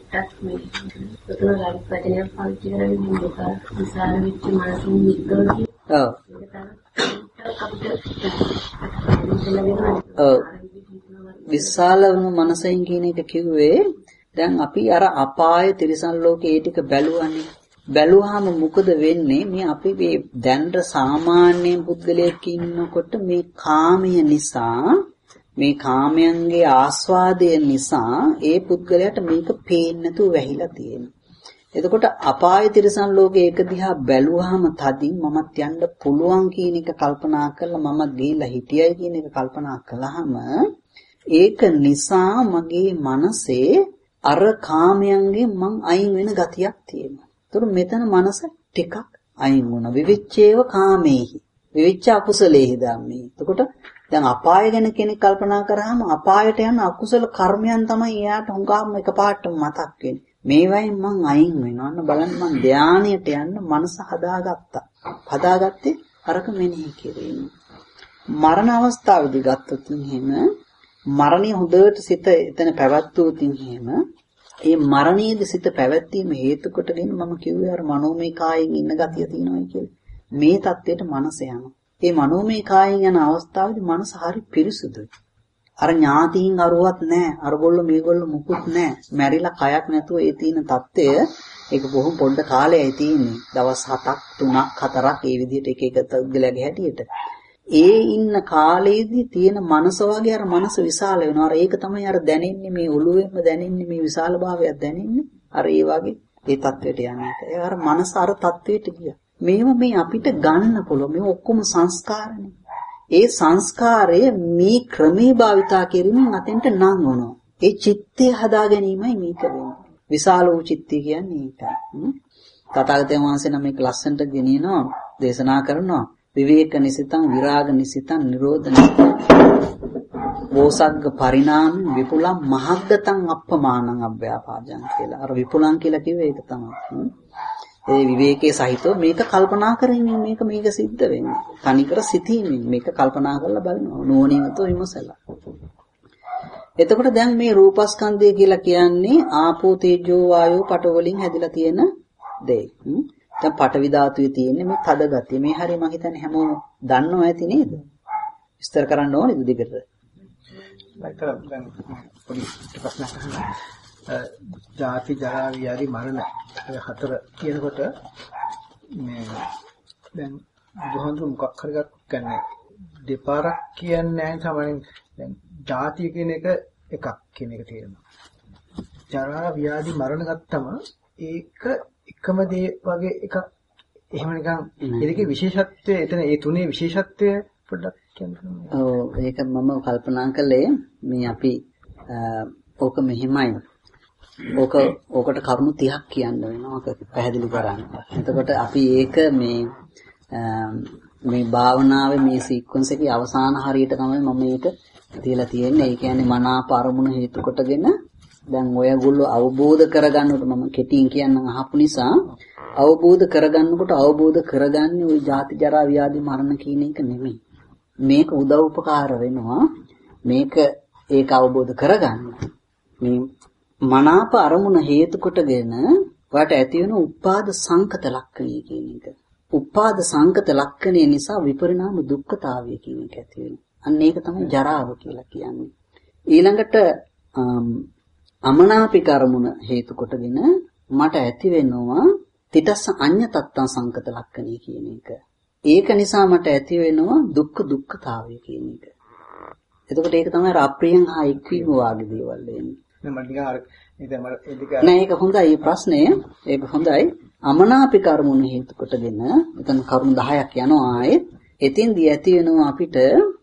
විශාල මනසෙන් කියන එක කිව්වේ දැන් අපි අර අපාය තිරිසන් ලෝකේ ඒ ටික බැලුවානේ. බැලුවාම මොකද වෙන්නේ? මේ අපි මේ දැනට සාමාන්‍යයෙන් පුද්ගලයෙක් ඉන්නකොට මේ කාමය නිසා මේ කාමයන්ගේ ආස්වාදය නිසා ඒ පුද්ගලයාට මේක පේන්නේ නැතුව වැහිලා තියෙනවා. එතකොට අපාය තිරිසන් ලෝකේ ඒක දිහා බැලුවාම තදින් මමත් යන්න පුළුවන් කියන එක කල්පනා කරලා මමත් ගිහිල්ලා හිටියයි කියන එක කල්පනා කළාම ඒක නිසා මගේ මනසේ අර කාමයන්ගෙන් මං අයින් වෙන ගතියක් තියෙනවා. ඒතර මෙතන මනස ටිකක් අයින් වුණා. විවිච්ඡේව කාමේහි. විවිච්ඡ අකුසලේහි ධම්මේ. එතකොට දැන් අපාය ගැන කෙනෙක් කල්පනා කරාම අපායට යන අකුසල කර්මයන් තමයි එයාට හුඟාම එකපාරට මතක් වෙන්නේ. මේවයින් මං අයින් වෙනවා. අන්න බලන්න මං ධානයට යන්න මනස හදාගත්තා. හදාගත්තේ අරක මෙනෙහි කිරීම. මරණ අවස්ථාවේදී ගත්තොත් එහෙම මරණය හොඳට සිත එතන පැවැත්වුවොත් එහෙම ඒ මරණයේදී සිත පැවැත්වීම හේතු කොටගෙන මම කිව්වේ අර මනෝමය කායෙන් ඉන්න ගතිය තියෙනවායි කියලා. මේ தത്വෙට මනස යනවා. ඒ මනෝමය කායෙන් යන අවස්ථාවේදී මනස හරි පිරිසුදුයි. අර ඥාතීන් අරුවත් නැහැ. අරගොල්ලෝ මේගොල්ලෝ මුකුත් නැහැ. මැරිලා කයක් නැතුව ඒ තියෙන தത്വය ඒක බොහොම පොඩ කාලයයි තියෙන්නේ. දවස් 7ක් 3ක් 4ක් ඒ විදිහට එක එක තත්ගලගේ හැටියට. ඒ ඉන්න කාලේදී තියෙන මනස වගේ අර මනස විශාල වෙනවා. අර ඒක තමයි අර දැනෙන්නේ මේ ඔළුවෙම දැනෙන්නේ මේ විශාල භාවයක් දැනෙන්නේ. අර ඒ වගේ ඒ தത്വෙට යන්නේ. ඒ අර මනස අර தത്വෙට ගියා. මේව මේ අපිට ගන්න පුළුවන්. මේ ඔක්කොම සංස්කාරනේ. ඒ සංස්කාරය මේ ක්‍රමේ භාවිතා කිරීමෙන් අතෙන්ට නංවනවා. ඒ චිත්තය හදා ගැනීමයි මේක වෙන්නේ. විශාල වූ චිත්තය කියන්නේ ඒකයි. තථාගතයන් වහන්සේ නම් මේක ලස්සනට ගෙනියනවා දේශනා කරනවා විවේක නිසිතං විරාග නිසිතං නිරෝධ නිසිතං වෝසග්ග පරිණාම විපුලං මහග්ගතං අප්පමානං අභ්‍යාපාජං කියලා. අර විපුලං කියලා කිව්වේ ඒක තමයි. ඒ විවේකයේ සහිතව මේක කල්පනා කරමින් මේක සිද්ධ වෙන්නේ. තනිකර සිතීමෙන් මේක කල්පනා කරලා බලනවා. නුවණින්තෝ විමසලා. එතකොට දැන් මේ රූපස්කන්ධය කියලා කියන්නේ ආපෝ තේජෝ වායෝ පඨව වලින් හැදිලා තියෙන දේ. දැන් පඨවි ධාතුවේ තියෙන්නේ මේ තද ගතිය. මේ හරිය මම හිතන්නේ හැමෝම දන්නව ඇති නේද? විස්තර කරන්න ඕනේද දිගට? දැන් පොඩි ප්‍රශ්නයක් අහන්න. ජාති ජරා ව්‍යාධි මරණ ඔය හතර කියනකොට මේ දැන් බුදුහාමුදුරු මොකක් හරි ගන්න දෙපාරක් කියන්නේ නැහැ සමහරවිට දැන් ජාතිය කියන එක එකක් කියන එක තේරෙනවා. ජරා ව්‍යාධි මරණ ගත්තම ඒක එකම දේ වගේ එකක් එහෙම නිකන් ඒකේ විශේෂත්වය එතන ඒ තුනේ විශේෂත්වය පොඩ්ඩක් කියන්න. ඔව් ඒක මම කල්පනා කළේ මේ අපි ඕක මෙහිමයි. ඕකට කරුණු 30ක් කියන්න වෙනවා. ඕක පැහැදිලි කරන්න. එතකොට අපි ඒක මේ භාවනාවේ මේ සීක්වන්ස් එකේ අවසාන හරියට තමයි මම මේක තියලා තියෙන්නේ. ඒ කියන්නේ මනාප අරමුණ හේතු කොටගෙන දැන් ඔයගොල්ලෝ අවබෝධ කරගන්නකොට මම කෙටියෙන් කියන්නම් අහපු නිසා අවබෝධ කරගන්නේ ওই ජාති ජරා ව්‍යාධි මරණ කියන එක නෙමෙයි. මේක උදව් උපකාර වෙනවා. මේක ඒක අවබෝධ කරගන්න. මේ මනාප අරමුණ හේතු කොටගෙන ඔයාට ඇති වෙන උපාද සංකත ලක්ෂණය කියන එක. උපාද සංකත ලක්ෂණය නිසා විපරිණාම දුක්ඛතාවය කියන එක ඇති වෙනවා. අන්න ඒක තමයි ජරාව කියලා කියන්නේ. ඊළඟට අමනාපික අරමුණ හේතු කොටගෙන මට ඇති වෙනවා තිතස්ස අඤ්ඤතත්තං සංකත ලක්ෂණය කියන එක. ඒක නිසා මට ඇති වෙනවා දුක්ඛතාවය කියන එක. එතකොට ඒක තමයි අප්‍රියං හා එක්වීම වාගේ දේවල් වෙන්නේ. නෑ ඒක හොඳයි මේ ප්‍රශ්නය. ඒක හොඳයි. අමනාපික අරමුණ හේතු කොටගෙන එතන කරුණු 10ක් යනවා ආයේ. එතින්දී ඇති වෙනවා අපිට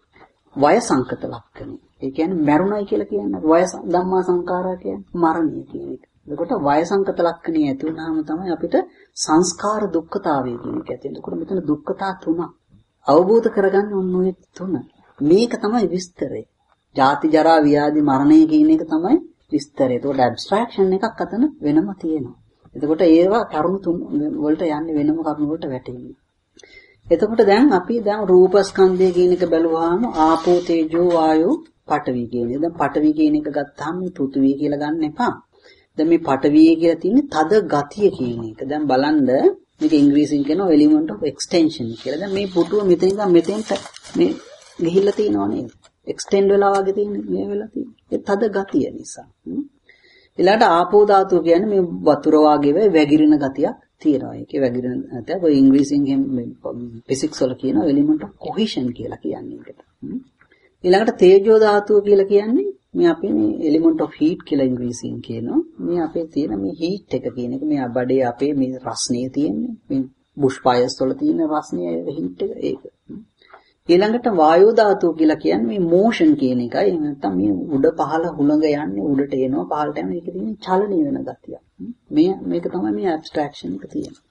වය සංකත ලක්ෂණය. ඒ කියන්නේ මරුණයි කියලා කියන්නේ වය ධම්මා සංඛාරා කියන්නේ මරණය කියන එක. එතකොට වය සංකත ලක්ෂණය ඇති වුනහම තමයි අපිට සංස්කාර දුක්ඛතාවය කියන එක ඇති වෙන්නේ. එතකොට මෙතන දුක්ඛතා තුනක් අවබෝධ කරගන්න ඕන ඔය තුන. මේක තමයි විස්තරය. ජාති ජරා ව්‍යාධි මරණය කියන එක තමයි විස්තරය. එතකොට ඇබ්ස්ට්‍රැක්ෂන් එකක් අතන වෙනම තියෙනවා. එතකොට ඒවා කරුණු තුන වලට යන්නේ වෙනම කරුණු වලට වැටෙන්නේ. එතකොට දැන් අපි රූපස්කන්ධය කියන එක බැලුවාම ආපෝ තේජෝ වායෝ පඨවි කියන එක. දැන් පඨවි කියන එක ගත්තාම මේ පෘථිවිය කියලා ගන්න එපා. දැන් මේ පඨවිය කියලා තියෙන්නේ තද ගතිය කියන එක. දැන් බලන්න මේක ඉංග්‍රීසියෙන් කියනවා element of extension කියලා. දැන් මේ පුටුව මෙතන ඉඳන් මෙතෙන්ට මේ ගිහිල්ලා තියෙනව නේද? එක්ස්ටෙන්ඩ් වෙලා වගේ තියෙන්නේ මේ වෙලා තියෙන්නේ. ඒ තද ගතිය නිසා. ඊළඟට ආපෝ ධාතුව කියන්නේ මේ වතුර වගේ වැగిරෙන ගතියක් තියෙනවා. ඒකේ වැగిරෙන නැත්නම් ඔය ඉංග්‍රීසියෙන් ෆිසික්ස් වල කියනවා element of cohesion කියලා කියන්නේ ඒකට. ඊළඟට තේජෝ ධාතුව කියලා කියන්නේ මේ අපේ මේ element of heat කියලා ඉංග්‍රීසියෙන් කියනවා. මේ අපේ තියෙන මේ heat එක කියන එක මේ බඩේ අපේ මේ රස්නේ තියෙන්නේ. මේ බුෂ් ෆයර්ස් වල තියෙන රස්නේ heat එක ඒක. ඊළඟට වායෝ ධාතුව කියලා කියන්නේ මේ motion කියන එකයි. එහෙම නැත්නම් මේ උඩ පහළ හුළඟ යන්නේ උඩට එනවා පහළට යනවා. ඒකේ තියෙන චලනීය වෙන ගතිය. මේක තමයි මේ abstraction එක තියෙන්නේ.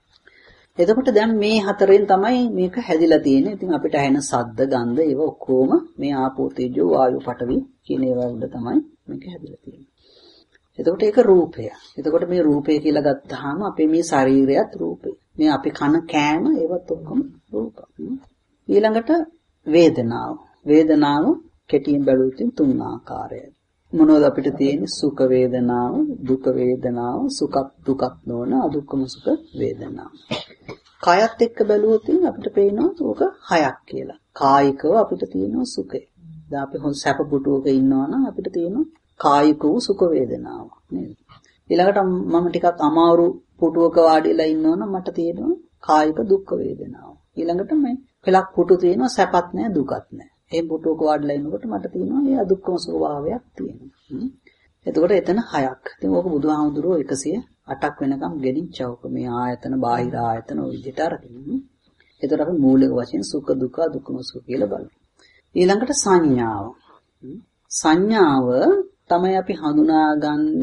එතකොට දැන් මේ හතරෙන් තමයි මේක හැදිලා තියෙන්නේ. ඉතින් අපිට ඇහෙන ශබ්ද, ගන්ධ ඒව ඔක්කොම මේ ආපෝ තේජෝ වායෝ පඨවි කියන ඒවා උඩ තමයි මේක හැදිලා තියෙන්නේ. එතකොට ඒක රූපය. එතකොට මේ රූපය කියලා ගත්තාම අපේ මේ ශරීරයත් රූපය. මේ අපි කන කෑම ඒවත් ඔක්කොම රූප. ඊළඟට වේදනාව. වේදනාව කෙටියෙන් බැලුවොත් තුන් ආකාරයයි. මොනවද අපිට තියෙන්නේ? සුඛ වේදනාව, දුක වේදනාව, සුඛ දුකක් නොවන අදුක්කම සුඛ වේදනාව. කායත් එක්ක බැලුවොත් අපිට පේනවා ඕක හයක් කියලා. කායිකව අපිට තියෙනවා සුඛය. දැන් අපි හොඳ සැප පුටුවක ඉන්නවා නම් අපිට තියෙනවා කායික වූ සුඛ වේදනාව නේද? ඊළඟට මම ටිකක් අමාරු පුටුවක වාඩිලා ඉන්නවා නම් මට තියෙනවා කායික දුක් වේදනාව. ඊළඟට මේ පළක් පුටු තියෙනවා සැපත් නැහැ දුකත් නැහැ. ඒ පුටුවක වාඩිලා ඉන්නකොට මට තියෙනවා මේ අදුක්කම ස්වභාවයක් තියෙනවා. එතකොට එතන හයක්. ඉතින් ඕක බුදුහාමුදුරුවෝ 108ක් වෙනකම් ගෙනිච්චවක මේ ආයතන බාහිර ආයතන ඔය විදිහට අරගෙන. එතකොට අපි මූලික වශයෙන් සුඛ දුක දුක්ඛම සුඛ කියලා බලමු. ඊළඟට සංඥාව. සංඥාව තමයි අපි හඳුනාගන්නේ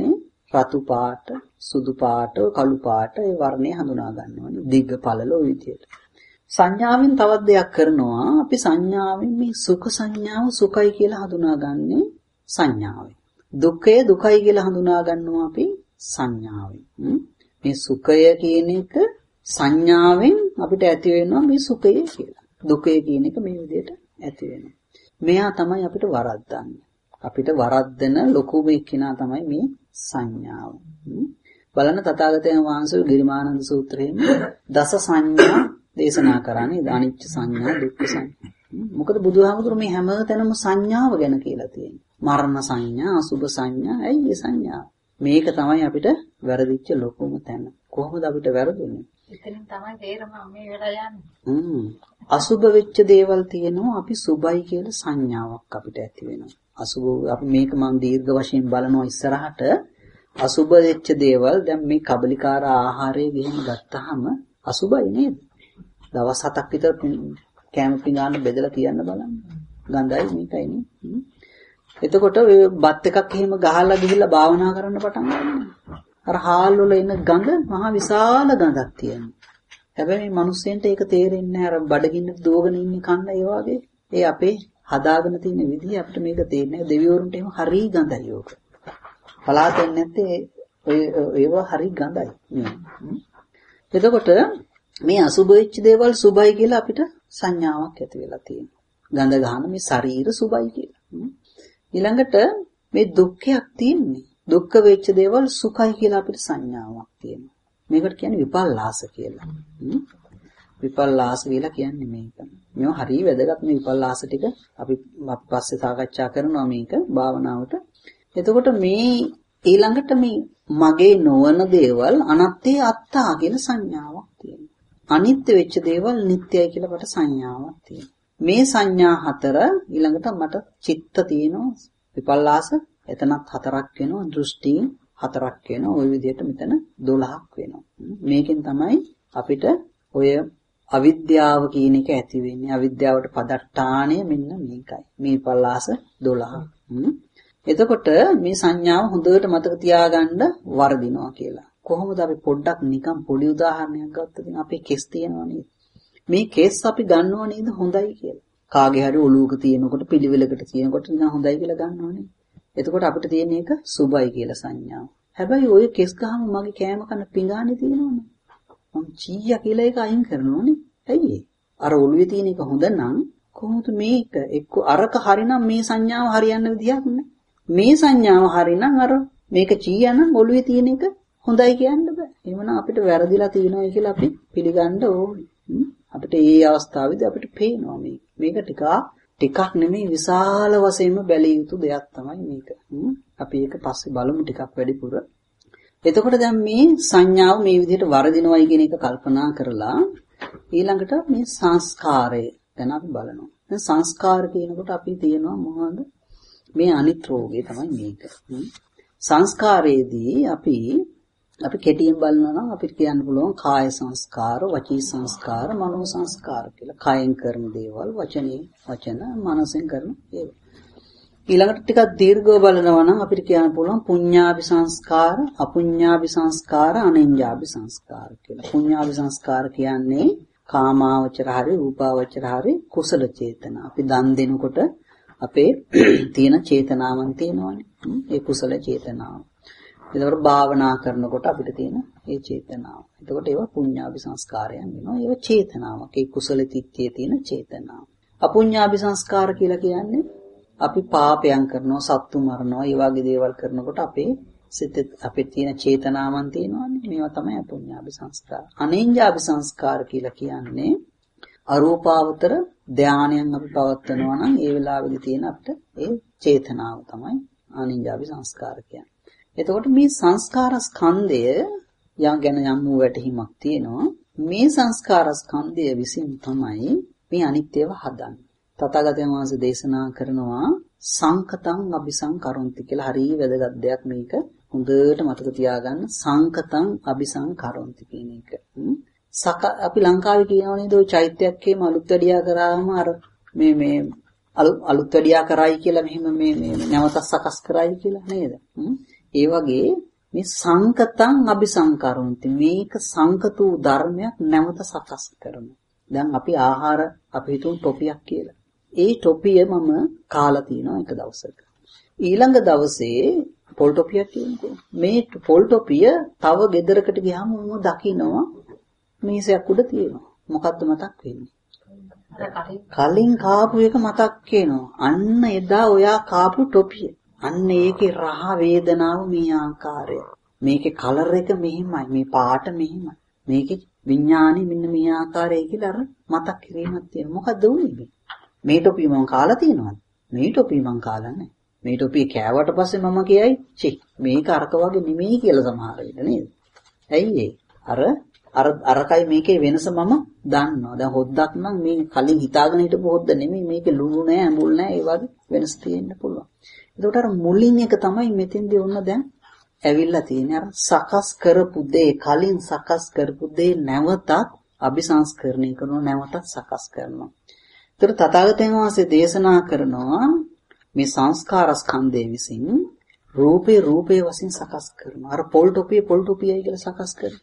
රතු පාට, සුදු පාට, කළු පාට ඒ වර්ණය හඳුනා ගන්නවානේ. දිග්ග පළල ඔය විදියට. සංඥාවෙන් තවත් දෙයක් කරනවා. අපි සංඥාවෙන් මේ සුඛ සංඥාව සුඛයි කියලා හඳුනාගන්නේ සංඥාවෙන්. දුක්ඛය දුකයි කියලා හඳුනා ගන්නවා අපි සංඥාවෙන්. මේ සුඛය කියන එක සංඥාවෙන් අපිට ඇති වෙනවා මේ සුඛය කියලා. දුකය කියන එක මේ විදිහට ඇති වෙනවා. මෙයා තමයි අපිට වරද්දන්නේ. අපිට වරද්දන ලොකුම එක්කිනා තමයි මේ සංඥාව. බලන්න තථාගතයන් වහන්සේ ගිරිමානන්ද සූත්‍රයේ දස සංඥා දේශනා කරන්නේ අනිච්ච සංඥා, දුක්ඛ සංඥා. මොකද බුදුහාමුදුරුවෝ මේ හැම තැනම සංඥාව ගැන කියලා තියෙන්නේ. මරණ සංඥා, අසුභ සංඥා, ඇයි මේ සංඥා? මේක තමයි අපිට වැරදිච්ච ලොකුම තැන. කොහොමද අපිට වැරදුනේ? එතනින් තමයි තේරෙන්නේ මේ වෙලා යන්නේ. අසුභ වෙච්ච දේවල් තියෙනවා අපි සුභයි කියලා සංඥාවක් අපිට ඇති වෙනවා. අසුභ අපි මේක මම දීර්ඝ වශයෙන් බලනවා ඉස්සරහට. අසුභ වෙච්ච දේවල් දැන් මේ කබලිකාර ආහාරය ගෙහිම ගත්තාම අසුභයි නේද? දවස් 7ක් විතර කැම පිඟාන බෙදලා තියන්න බලන්න. ගඳයි මේකයි නේ. එතකොට ඔය බත් එකක් එහෙම ගහලා ගිහිල්ලා භාවනා කරන්න පටන් ගන්නවා. අර හාල් වල එන ගඳ මහා විශාල ගඳක් තියෙනවා. හැබැයි මේ මිනිස්සෙන්ට ඒක තේරෙන්නේ නැහැ. අර බඩගින්න දුවගෙන ඉන්නේ කන්න ඒ වගේ. ඒ අපේ හදාගෙන තියෙන විදිහ අපිට මේක තේරෙන්නේ නැහැ. දෙවිවරුන්ට එහෙම හරි ගඳයි ඕක. පලාතෙන් නැත්තේ ඔය ඒවා හරි ගඳයි. එතකොට මේ අසුභ වෙච්ච දේවල් සුභයි කියලා අපිට සංඥාවක් ඇති වෙලා තියෙනවා. ගඳ ගන්න මේ ශරීර සුභයි කියලා. ඊළඟට මේ දුක්ඛයක් තියෙන්නේ. දුක්ඛ වෙච්ච දේවල් සුඛයි කියලා අපිට සංඥාවක් තියෙනවා. මේකට කියන්නේ විපල්ලාස කියලා. විපල්ලාස කියලා කියන්නේ මේක. මේව හරිය වැදගත් මේ විපල්ලාස ටික අපි පස්සේ සාකච්ඡා කරනවා මේක භාවනාවට. එතකොට මේ ඊළඟට මේ මගේ නොවන දේවල් අනත්තේ අත්තා කියලා සංඥාවක් තියෙනවා. අනිත්‍ය වෙච්ච දේවල් නිට්ටයයි කියලා මට සංඥාවක් තියෙනවා. මේ සංඥා හතර ඊළඟට මට චිත්ත තියෙනවා විපල්ලාස එතනත් හතරක් වෙනවා දෘෂ්ටි හතරක් වෙනවා ওই විදිහට මෙතන 12ක් වෙනවා. මේකෙන් තමයි අපිට ඔය අවිද්‍යාව කියන එක ඇති වෙන්නේ. අවිද්‍යාවට පදට්ටාණය මෙන්න මේකයි. මේ විපල්ලාස 12. එතකොට මේ සංඥාව හොඳට මතක තියාගන්න වර්ධිනවා කියලා. කොහොමද අපි පොඩ්ඩක් නිකන් පොඩි උදාහරණයක් ගත්තොත් අපේ කෙස් තියෙනවා නේද? මේ කෙස් අපි ගන්නව නේද හොඳයි කියලා. කාගේ හරි ඔලුවක තියෙනකොට පිළිවෙලකට තියෙනකොට නිකන් හොඳයි කියලා ගන්නවනේ. එතකොට අපිට තියෙන එක සුභයි කියලා සංඥාව. හැබැයි ඔය කෙස් ගහම මගේ කෑම කන පිඟානේ තියෙනවනේ. මම චීයා කියලා එක අයින් කරනවනේ. ඇයි ඒ? අර ඔලුවේ තියෙන එක හොඳ නම් කොහොමද මේක එක්ක අරක හරිනම් මේ සංඥාව හරියන්න විදියක් නෑ. මේ සංඥාව හරිනම් අර මේක චීයා නම් ඔලුවේ තියෙන එක හොඳයි කියන්න බෑ. එහෙමනම් අපිට වැරදිලා තියෙනවා කියලා අපි පිළිගන්න ඕනේ. අපිට මේ අවස්ථාවේදී අපිට පේනවා මේක ටිකක් නෙමෙයි විශාල වශයෙන්ම බැලිය යුතු දෙයක් තමයි මේක. අපි ඒක පස්සේ බලමු ටිකක් වැඩිපුර. එතකොට දැන් මේ සංඥාව මේ විදිහට වර්ධිනවයි කියන එක කල්පනා කරලා ඊළඟට මේ සංස්කාරය ගැන අපි බලනවා. දැන් සංස්කාර කියනකොට අපි තියනවා මොනවද? මේ අනිත් රෝගේ තමයි මේක. සංස්කාරයේදී අපි කෙටියෙන් බලනවා නම් අපිට කියන්න පුළුවන් කාය සංස්කාර, වචී සංස්කාර, මනෝ සංස්කාර කියලා. කායෙන් කරන දේවල්, වචන, මනසෙන් කරන දේවල්. ඊළඟට ටිකක් දීර්ඝව බලනවා නම් අපිට කියන්න පුළුවන් පුඤ්ඤාභි සංස්කාර, අපුඤ්ඤාභි සංස්කාර, අනෙඤ්ඤාභි සංස්කාර කියලා. පුඤ්ඤාභි සංස්කාර කියන්නේ කාමාවචර හරි රූපාවචර හරි කුසල චේතනා. අපි දන් දෙනකොට අපේ තියෙන චේතනාවන් තියෙනවානේ. ඒ කුසල චේතනාව. එතකොට භාවනා කරනකොට අපිට තියෙන ඒ චේතනාව. එතකොට ඒවා පුඤ්ඤාභි සංස්කාරයන් වෙනවා. ඒවා චේතනාවක්. ඒ කුසල තිත්තියේ තියෙන චේතනාව. අපුඤ්ඤාභි සංස්කාර කියලා කියන්නේ අපි පාපයන් කරනවා, සත්තු මරනවා, ඒ වගේ දේවල් කරනකොට අපේ සිතේ අපේ තියෙන චේතනාවන් තියෙනවානේ. මේවා තමයි අපුඤ්ඤාභි සංස්කාර. අනෙඤ්ඤාභි සංස්කාර කියලා කියන්නේ අරූපාවතර ධානයන් අපි පවත්වනවා නම් ඒ වෙලාවෙදි තියෙන අපිට ඒ චේතනාව තමයි අනෙඤ්ඤාභි සංස්කාර කියන්නේ. එතකොට මේ සංස්කාර ස්කන්ධය ගැන යම් වූ වැටහීමක් තියෙනවා. මේ සංස්කාර ස්කන්ධය විසින් තමයි මේ අනිත්‍යව හදන්නේ. තථාගතයන් වහන්සේ දේශනා කරනවා සංකතං අபிසංකරොන්ති කියලා. හරිය වැදගත් දෙයක් මේක. හොඳට මතක තියාගන්න. සංකතං අபிසංකරොන්ති කියන එක. අපි ලංකාවේ කියනවා නේද ඔය චෛත්‍යයක් එහෙම අලුත් වැඩියා කරාම අර මේ අලුත් වැඩියා කරයි කියලා මෙහෙම මේ නැවත සකස් කරයි කියලා නේද? ඒ වගේ මේ සංකතං අபிසංකරොන්ති. මේක සංකත වූ ධර්මයක් නැවත සකස් කරනවා. දැන් අපි ආහාර අපි හිතුම් ටොපියක් කියලා. ඒ ටොපිය මම කාලා තිනවා එක දවසක. ඊළඟ දවසේ පොල් ටොපියක් කියනකො මේ පොල් ටොපිය තව ගෙදරකට ගියාම මම දකිනවා මේසයක් උඩ තියෙනවා. මොකද්ද මතක් වෙන්නේ? කලින් කාපු එක මතක් වෙනවා. අන්න එදා ඔයා කාපු ටොපිය. අන්න ඒකේ රහ වේදනාව මේ ආකාරය. මේකේ කලර් එක මෙහිමයි. මේ පාට මෙහිමයි. මේකේ විඥානෙ මෙන්න මේ ආකාරය කියලා අර මතක් කිරීමක් තියෙනවා. මොකද්ද උනේ? මේ ටොපිය මම කාලා තියෙනවද? මේ ටොපිය මම කාලා නැහැ. මේ ටොපිය කෑවට පස්සේ මම කියයි චි මේක අරක වගේ නෙමෙයි කියලා සමහර වෙලට නේද? ඇයි ඒ? අරකයි මේකේ වෙනස මම දන්නවා. දැන් හොද්දක් නම් මේ කලින් හිතාගෙන හිටපු හොද්ද නෙමෙයි. මේකේ ලුණු නැහැ, ඇඹුල් නැහැ. ඒ වගේ වෙනස් තියෙන්න පුළුවන්. එතකොට අර මුලින් එක තමයි මෙතෙන්දී ඔන්න දැන් ඇවිල්ලා තියෙන්නේ. අර සකස් කරපු දේ කලින් සකස් කරපු දේ නැවතත් අபிසංස්කරණය කරනවා, නැවතත් සකස් කරනවා. ඒතර තථාගතයන් වහන්සේ දේශනා කරනවා මේ සංස්කාර ස්කන්ධය විසින් රූපේ වශයෙන් සකස් කරනවා. අර පොල් ටොපියයි කියලා සකස් කරනවා.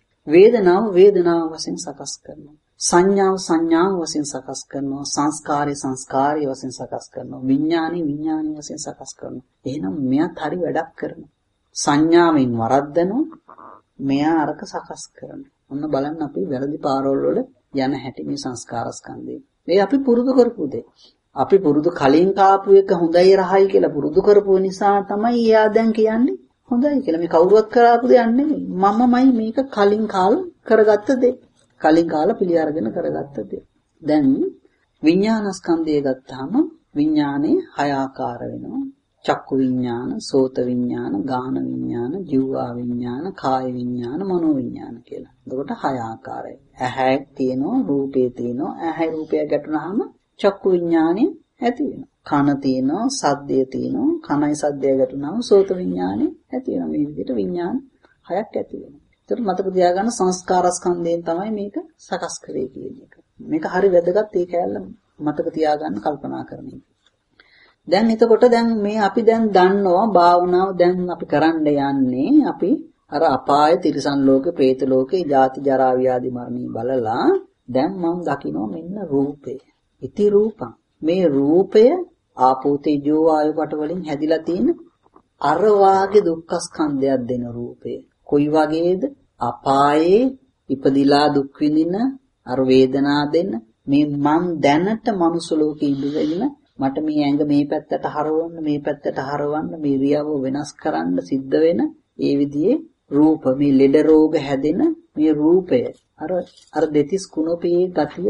වේදනාව වශයෙන් සකස් කරනවා. සංඥාව වශයෙන් සකස් කරනවා. සංස්කාරය වශයෙන් සකස් කරනවා. විඥානි වශයෙන් සකස් කරනවා. එහෙනම් මෙයාත් හරි වැඩක් කරනවා. සංඥාවෙන් වරද්දනවා. මෙයා අරක සකස් කරනවා. ඔන්න බලන්න අපි වැරදි පාරවල් වල යන හැටි මේ සංස්කාර ස්කන්ධේ. මේ අපි පුරුදු කරපු දේ. අපි පුරුදු කලින් කාපු එක හොඳයි රහයි කියලා පුරුදු කරපු නිසා තමයි එයා දැන් කියන්නේ හොඳයි කියලා. මේ කවුරුවත් කරාපු දෙයක් නෙමෙයි. මමමයි මේක කලින් කාලා කරගත්ත දේ. කලින් කාලා පිළි අරගෙන කරගත්ත දේ. දැන් විඥානස්කන්ධය ගත්තාම විඥානේ 6 ආකාර වෙනවා. චක්කු විඥාන, සෝත විඥාන, ගාහන විඥාන, ජීවා විඥාන, කාය විඥාන, මනෝ විඥාන කියලා. එතකොට 6 ආකාරයි. ඇහැ තියෙනවා, රූපේ තියෙනවා. ඇහැ රූපය ගැටුනහම චක්කු විඥානෙ ඇති වෙනවා. කන තියෙනවා, සද්දය තියෙනවා. කනයි සද්දය ගැටුනහම සෝත විඥානෙ ඇති වෙනවා. මේ විදිහට විඥාන 6ක් ඇති වෙනවා. ඒකට මතක තියාගන්න සංස්කාර ස්කන්ධයෙන් තමයි මේක සකස් කරේ කියන එක. මේක හරි වැදගත්. ඒ කැලල මතක තියාගන්න කල්පනා කරන එක. දැන් එතකොට දැන් මේ අපි දැන් දන්නවා භාවනාව දැන් අපි කරන්න යන්නේ අපි අර අපාය තිරිසන් ලෝකේ പ്രേත ලෝකේ ජාති ජරා ව්‍යාධි මරණී බලලා දැන් මම දකිනවා මෙන්න රූපේ. ඉති රූපං. මේ රූපය ආපෝ තේජෝ වායු කට වලින් හැදිලා තියෙන අර වාගේ දුක්ඛ ස්කන්ධයක් දෙන රූපය. කොයි වගේද? අපායේ ඉපදිලා දුක් විඳින අර වේදනා දෙන මේ මං දැනට මනුස්ස ලෝකේ ඉඳගෙන මට මේ ඇඟ මේ පැත්තට හරවන්න මේ පැත්තට හරවන්න මේ ඉරියව්ව වෙනස් කරන්න සිද්ධ වෙන ඒ විදිහේ රූප මේ ලෙඩ රෝග හැදෙන මේ රූපය අර දෙතිස් කුණපේ ගතිය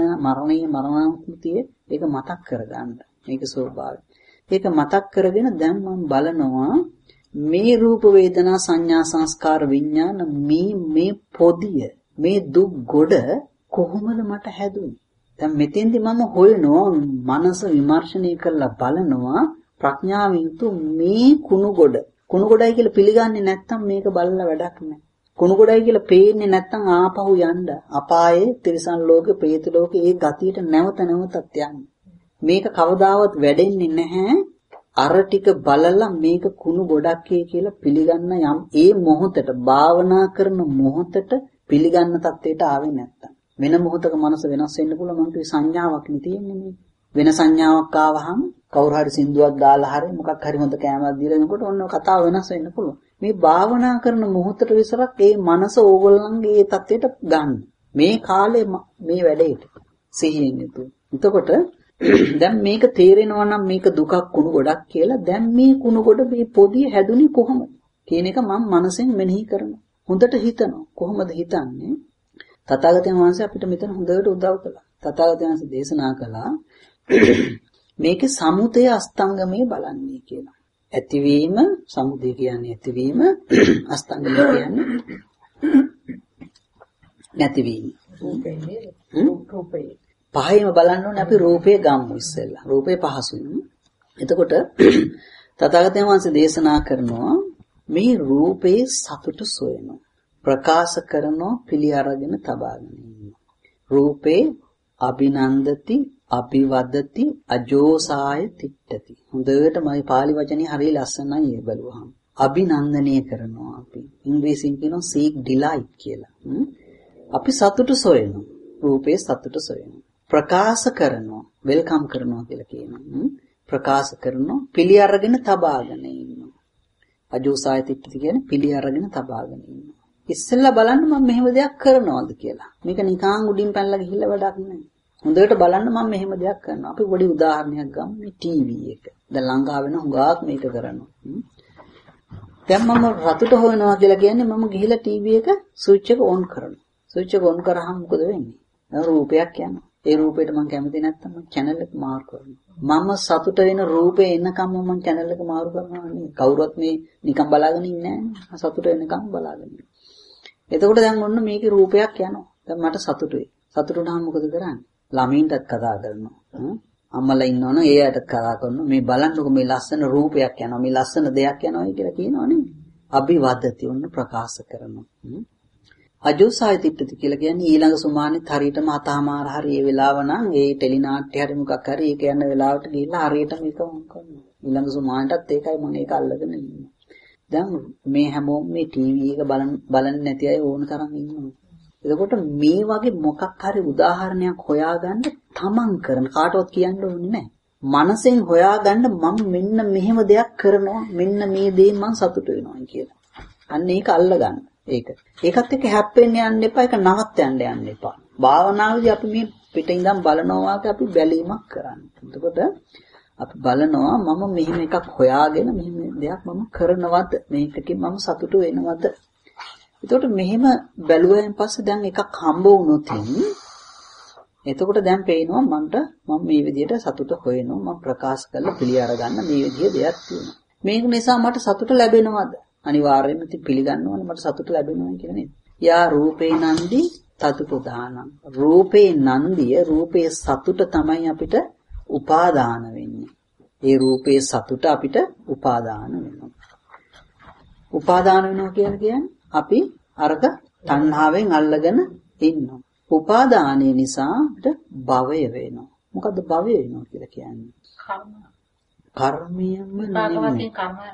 මරණාන්තිය ඒක මතක් කරගන්න. මේක ස්වභාවය. ඒක මතක් කරගෙන දැන් මම බලනවා මේ රූප වේදනා සංඥා සංස්කාර විඥාන මේ පොදිය මේ දුක් ගොඩ කොහොමද මට හැදුනේ? දැන් මෙතෙන්දි මම හොයනවා මනස විමර්ශනය කරලා බලනවා ප්‍රඥාවෙන් මේ කුණු ගොඩයි කියලා පිළිගන්නේ නැත්නම් මේක බලලා වැඩක් නැහැ. කුණු ගොඩයි කියලා පේන්නේ නැත්නම් ආපහු යන්න අපායේ තිරිසන් ලෝකේ പ്രേත ලෝකේ ඒ ගතියට නැවතත් යන්න. මේක කවදාවත් වැඩෙන්නේ නැහැ. අර ටික බලලා මේක කුණු ගොඩක් කියලා පිළිගන්න යම් ඒ මොහොතට භාවනා කරන මොහොතට පිළිගන්න තත්ත්වයට ආවේ නැත්තම් වෙන මොහොතක මනස වෙනස් වෙන්න පුළුවන්. මම කිව්වේ සංඥාවක් නේ තියෙන්නේ මේ. වෙන සංඥාවක් ආවහම කවුරු හරි සින්දුවක් දාලා හරි මොකක් හරි හොඳ කෑමක් දීලා එනකොට ඔන්න කතාව වෙනස් වෙන්න පුළුවන්. මේ භාවනා කරන මොහොතට විතරක් ඒ මනස ඕගොල්ලන්ගේ ඒ තත්ත්වයට ගන්න. මේ කාලේ මේ වැඩේට සිහියෙන් යුතුව. එතකොට දැන් මේක තේරෙනවා නම් මේක දුකක් කුණු ගොඩක් කියලා. දැන් මේ කුණු ගොඩ මේ පොදිය හැදුනේ කොහොමද කියන එක මම මනසෙන් මෙනෙහි කරනවා. හොඳට හිතනවා. කොහොමද හිතන්නේ? තථාගතයන් වහන්සේ අපිට මෙතන හොඳට උදව් කළා. තථාගතයන් වහන්සේ දේශනා කළා මේකේ සමුදය අස්තංගමයේ බලන්නේ කියලා. ඇතිවීම සමුදය කියන්නේ ඇතිවීම, අස්තංගමය කියන්නේ නැතිවීම. රූපේ. පහෙම බලන්න ඕනේ අපි රූපේ ගම්මු ඉස්සෙල්ලා. රූපේ පහසුයි. එතකොට තථාගතයන් වහන්සේ දේශනා කරනවා මේ රූපේ සතුට සොයනවා. ප්‍රකාශ කරනවා පිළි අරගෙන තබාගෙන ඉන්නවා. රූපේ අභිනන්දති අභිවදති අජෝසාය තිට්ඨති. හොඳට මගේ පාලි වචනේ හරිය ලස්සනයි ඒ බලුවහම. අභිනන්දනය කරනවා අපි. ඉංග්‍රීසියෙන් කියනවා seek delight කියලා. අපි සතුට සොයනවා. රූපේ සතුට සොයනවා. ප්‍රකාශ කරනවා. වෙල්කම් කරනවා කියලා කියනවා. ප්‍රකාශ කරනවා. පිළි අරගෙන තබාගෙන ඉන්නවා. අජෝසායතිත්ති කියන්නේ පිළි අරගෙන තබාගෙන ඉන්නවා. ඉස්සෙල්ලා බලන්න මම මෙහෙම දෙයක් කරනවද කියලා. මේක නිකන් උඩින් පැනලා ගිහිල්ලා වැඩක් නෑ. හොඳට බලන්න මම මෙහෙම දෙයක් කරනවා. අපි පොඩි උදාහරණයක් ගමු මේ ටීවී එක. දැන් ලංකාව වෙන හුඟක් මේක කරනවා. දැන් මම රතුට හොයනවා කියලා කියන්නේ මම ගිහිල්ලා ටීවී එක ස්විච් එක ඔන් කරනවා. ස්විච් එක ඔන් කරාම මොකද වෙන්නේ? රූපයක් යනවා. ඒ රූපෙට මම කැමති නැත්තම් මම channel එක මාරු කරනවා. මම සතුට වෙන රූපේ එනකම් මම channel එක මාරු කරනවා නේ. කවුරුත් මේ නිකන් බලාගෙන ඉන්නේ නැහැ. සතුට වෙනකම් බලාගෙන ඉන්නවා. එතකොට දැන් ඔන්න මේකේ රූපයක් යනවා. දැන් මට සතුටුයි. සතුටු වුණාම මොකද කරන්නේ? ළමින්ටත් කතා කරනවා. අම්මලා ඉන්නවනේ ඒ අයටත් කතා කරනවා. මේ බලන්නකො මේ ලස්සන රූපයක් යනවා. මේ ලස්සන දෙයක් යනවා කියලා කියනවනේ. අභිවදති ඔන්න ප්‍රකාශ කරනවා. අජෝසායතිත්ති කියලා කියන්නේ ඊළඟ සුමානෙත් හරියටම අතමාර හරි ඒ වෙලාව නම් ඒ ටෙලිනාට්‍ය හරි මොකක් හරි ඒක යන වෙලාවට ගිහිල්ලා හරියට මේක වම් කරනවා. ඊළඟ සුමානටත් ඒකයි මම ඒක අල්ලගෙන ඉන්නේ. දැන් මේ හැමෝම මේ ටීවී එක බලන්නේ නැති අය ඕන තරම් ඉන්නවා. එතකොට මේ වගේ මොකක් හරි උදාහරණයක් හොයාගන්න තමන් කරන කාටවත් කියන්න ඕනේ නැහැ. මනසෙන් හොයාගන්න මම මෙන්න මෙහෙම දෙයක් කරනවා මෙන්න මේ දේ මම සතුට වෙනවා කියලා. අන්න ඒක අල්ලගන්න. ඒකත් එක්ක හැප්පෙන්න යන්න එපා. ඒක නවත්තන්න යන්න එපා. භාවනාවේදී අපි මේ පිට ඉඳන් බලනවා අපි බැලීමක් කරන්නේ. එතකොට අපි බලනවා මම මෙහෙම එකක් හොයාගෙන මෙහෙම දෙයක් මම කරනවද? මේකකින් මම සතුටු වෙනවද? එතකොට මෙහෙම බැලුවෙන් පස්සේ දැන් එකක් හම්බ වුණොත් එතකොට දැන් පේනවා මම මේ විදිහට සතුට හොයනවා. මම ප්‍රකාශ කරලා පිළි අරගන්න මේ විදිහේ දෙයක් තියෙනවා. මේක නිසා මට සතුට ලැබෙනවද? අනිවාර්යයෙන්ම ඉතින් පිළිගන්න ඕනේ මට සතුට ලැබෙනවා කියලා නේද? යා රූපේ නන්දි තතුපදානං. රූපේ නන්දිය රූපේ සතුට තමයි අපිට උපාදාන වෙන්නේ. ඒ රූපේ සතුට අපිට උපාදාන වෙනවා. උපාදාන වෙනවා කියන්නේ අපි අරක තණ්හාවෙන් අල්ලගෙන ඉන්නවා. උපාදානය නිසා අපිට භවය වෙනවා. මොකද්ද භවය වෙනවා කියලා කියන්නේ? කර්මයම නෙමෙයි.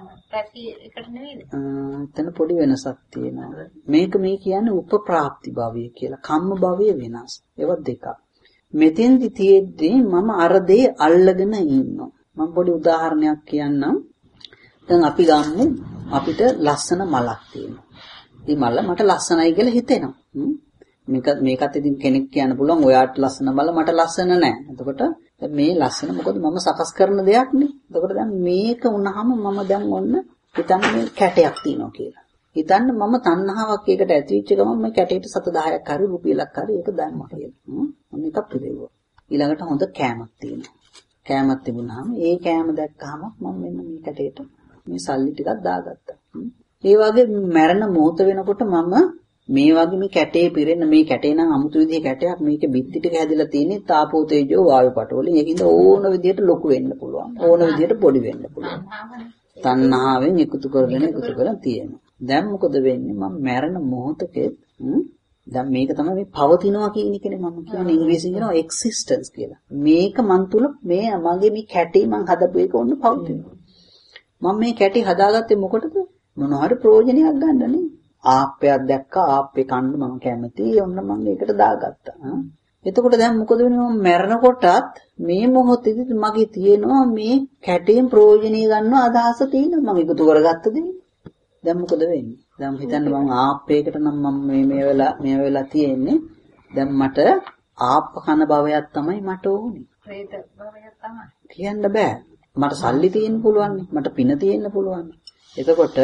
එකට නෙවෙයිද? එතන පොඩි වෙනසක් තියෙනවා. මේක මේ කියන්නේ උපප්‍රාප්ති භවය කියලා. කම්ම භවය වෙනස්. ඒවත් දෙකක්. මෙතෙන්දි තියෙද්දි මම අර දේ අල්ලගෙන ඉන්නවා. මම පොඩි උදාහරණයක් කියන්නම්. දැන් අපි ගමු අපිට ලස්සන මලක් තියෙනවා. මේ මල මට ලස්සනයි කියලා හිතෙනවා. මේකත් ඉතින් කෙනෙක් කියන්න පුළුවන් ඔයාට ලස්සන මල මට ලස්සන නැහැ. එතකොට මේ ලස්සන මොකද මම සකස් කරන දෙයක් නේ. එතකොට දැන් මේක වුණාම මම දැන් ඔන්න හිතන්න මේ කැටයක් තියෙනවා කියලා. හිතන්න මම තණ්හාවක් ඒකට ඇති වෙච්ච ගමන් මේ කැටේට 7-10ක් හරි රුපියලක් හරි ඒක දැම්මා කියලා. මම එකක් පිළිවෙුවා. ඊළඟට හොඳ කෑමක් තියෙනවා. කෑමක් තිබුණාම ඒ කෑම දැක්කහම මම මෙන්න මේ කැටේට මේ සල්ලි ටිකක් දාගත්තා. ඒ වගේ මරණ මොහොත වෙනකොට මම මේ වගේ මේ කැටේ පිරෙන්න මේ කැටේ නම් අමුතු විදිහේ කැටයක් මේකේ බිත්ති ටික හැදිලා තියෙන්නේ තාපෝ තේජෝ වායු පට වලින්. ඒකින්ද ඕන විදිහට ලොකු වෙන්න පුළුවන්. ඕන විදිහට පොඩි වෙන්න පුළුවන්. තණ්හාවෙන් එකතු කරගෙන තියෙනවා. දැන් මොකද වෙන්නේ? මම මරණ මොහොතකේ දැන් මේක තමයි මේ පවතිනවා කියන එකනේ මම කියන්නේ ඉංග්‍රීසියෙන් කියනවා එක්සිස්ටන්ස් කියලා. මේක මන් තුල මේ මගේ මේ කැටේ මං හදපු එක ඔන්න පවතිනවා. මම මේ කැටේ හදාගත්තේ මොකටද? මොනවා හරි ප්‍රයෝජනයක් ගන්න නේ. ආප්පයක් දැක්කා ආප්පේ කන්න මම කැමතියි. ඔන්න මම ඒකට දාගත්තා. එතකොට දැන් මොකද වෙන්නේ? මම මැරෙනකොටත් මේ මොහොතේදී මගේ තියෙනවා මේ කැටේන් ප්‍රයෝජනෙ ගන්න අදහස තියෙනවා. මම එකතු කරගත්ත දේ. දැන් මොකද වෙන්නේ? දැන් හිතන්න මම ආප්පයකට නම් මම මේ වෙලා තියෙන්නේ. දැන් මට ආප්ප කන භවයක් තමයි මට ඕනේ. ප්‍රේත භවයක් තමයි. කියන්න බෑ. මට සල්ලි තියෙන්න පුළුවන්. මට පින තියෙන්න පුළුවන්. එතකොට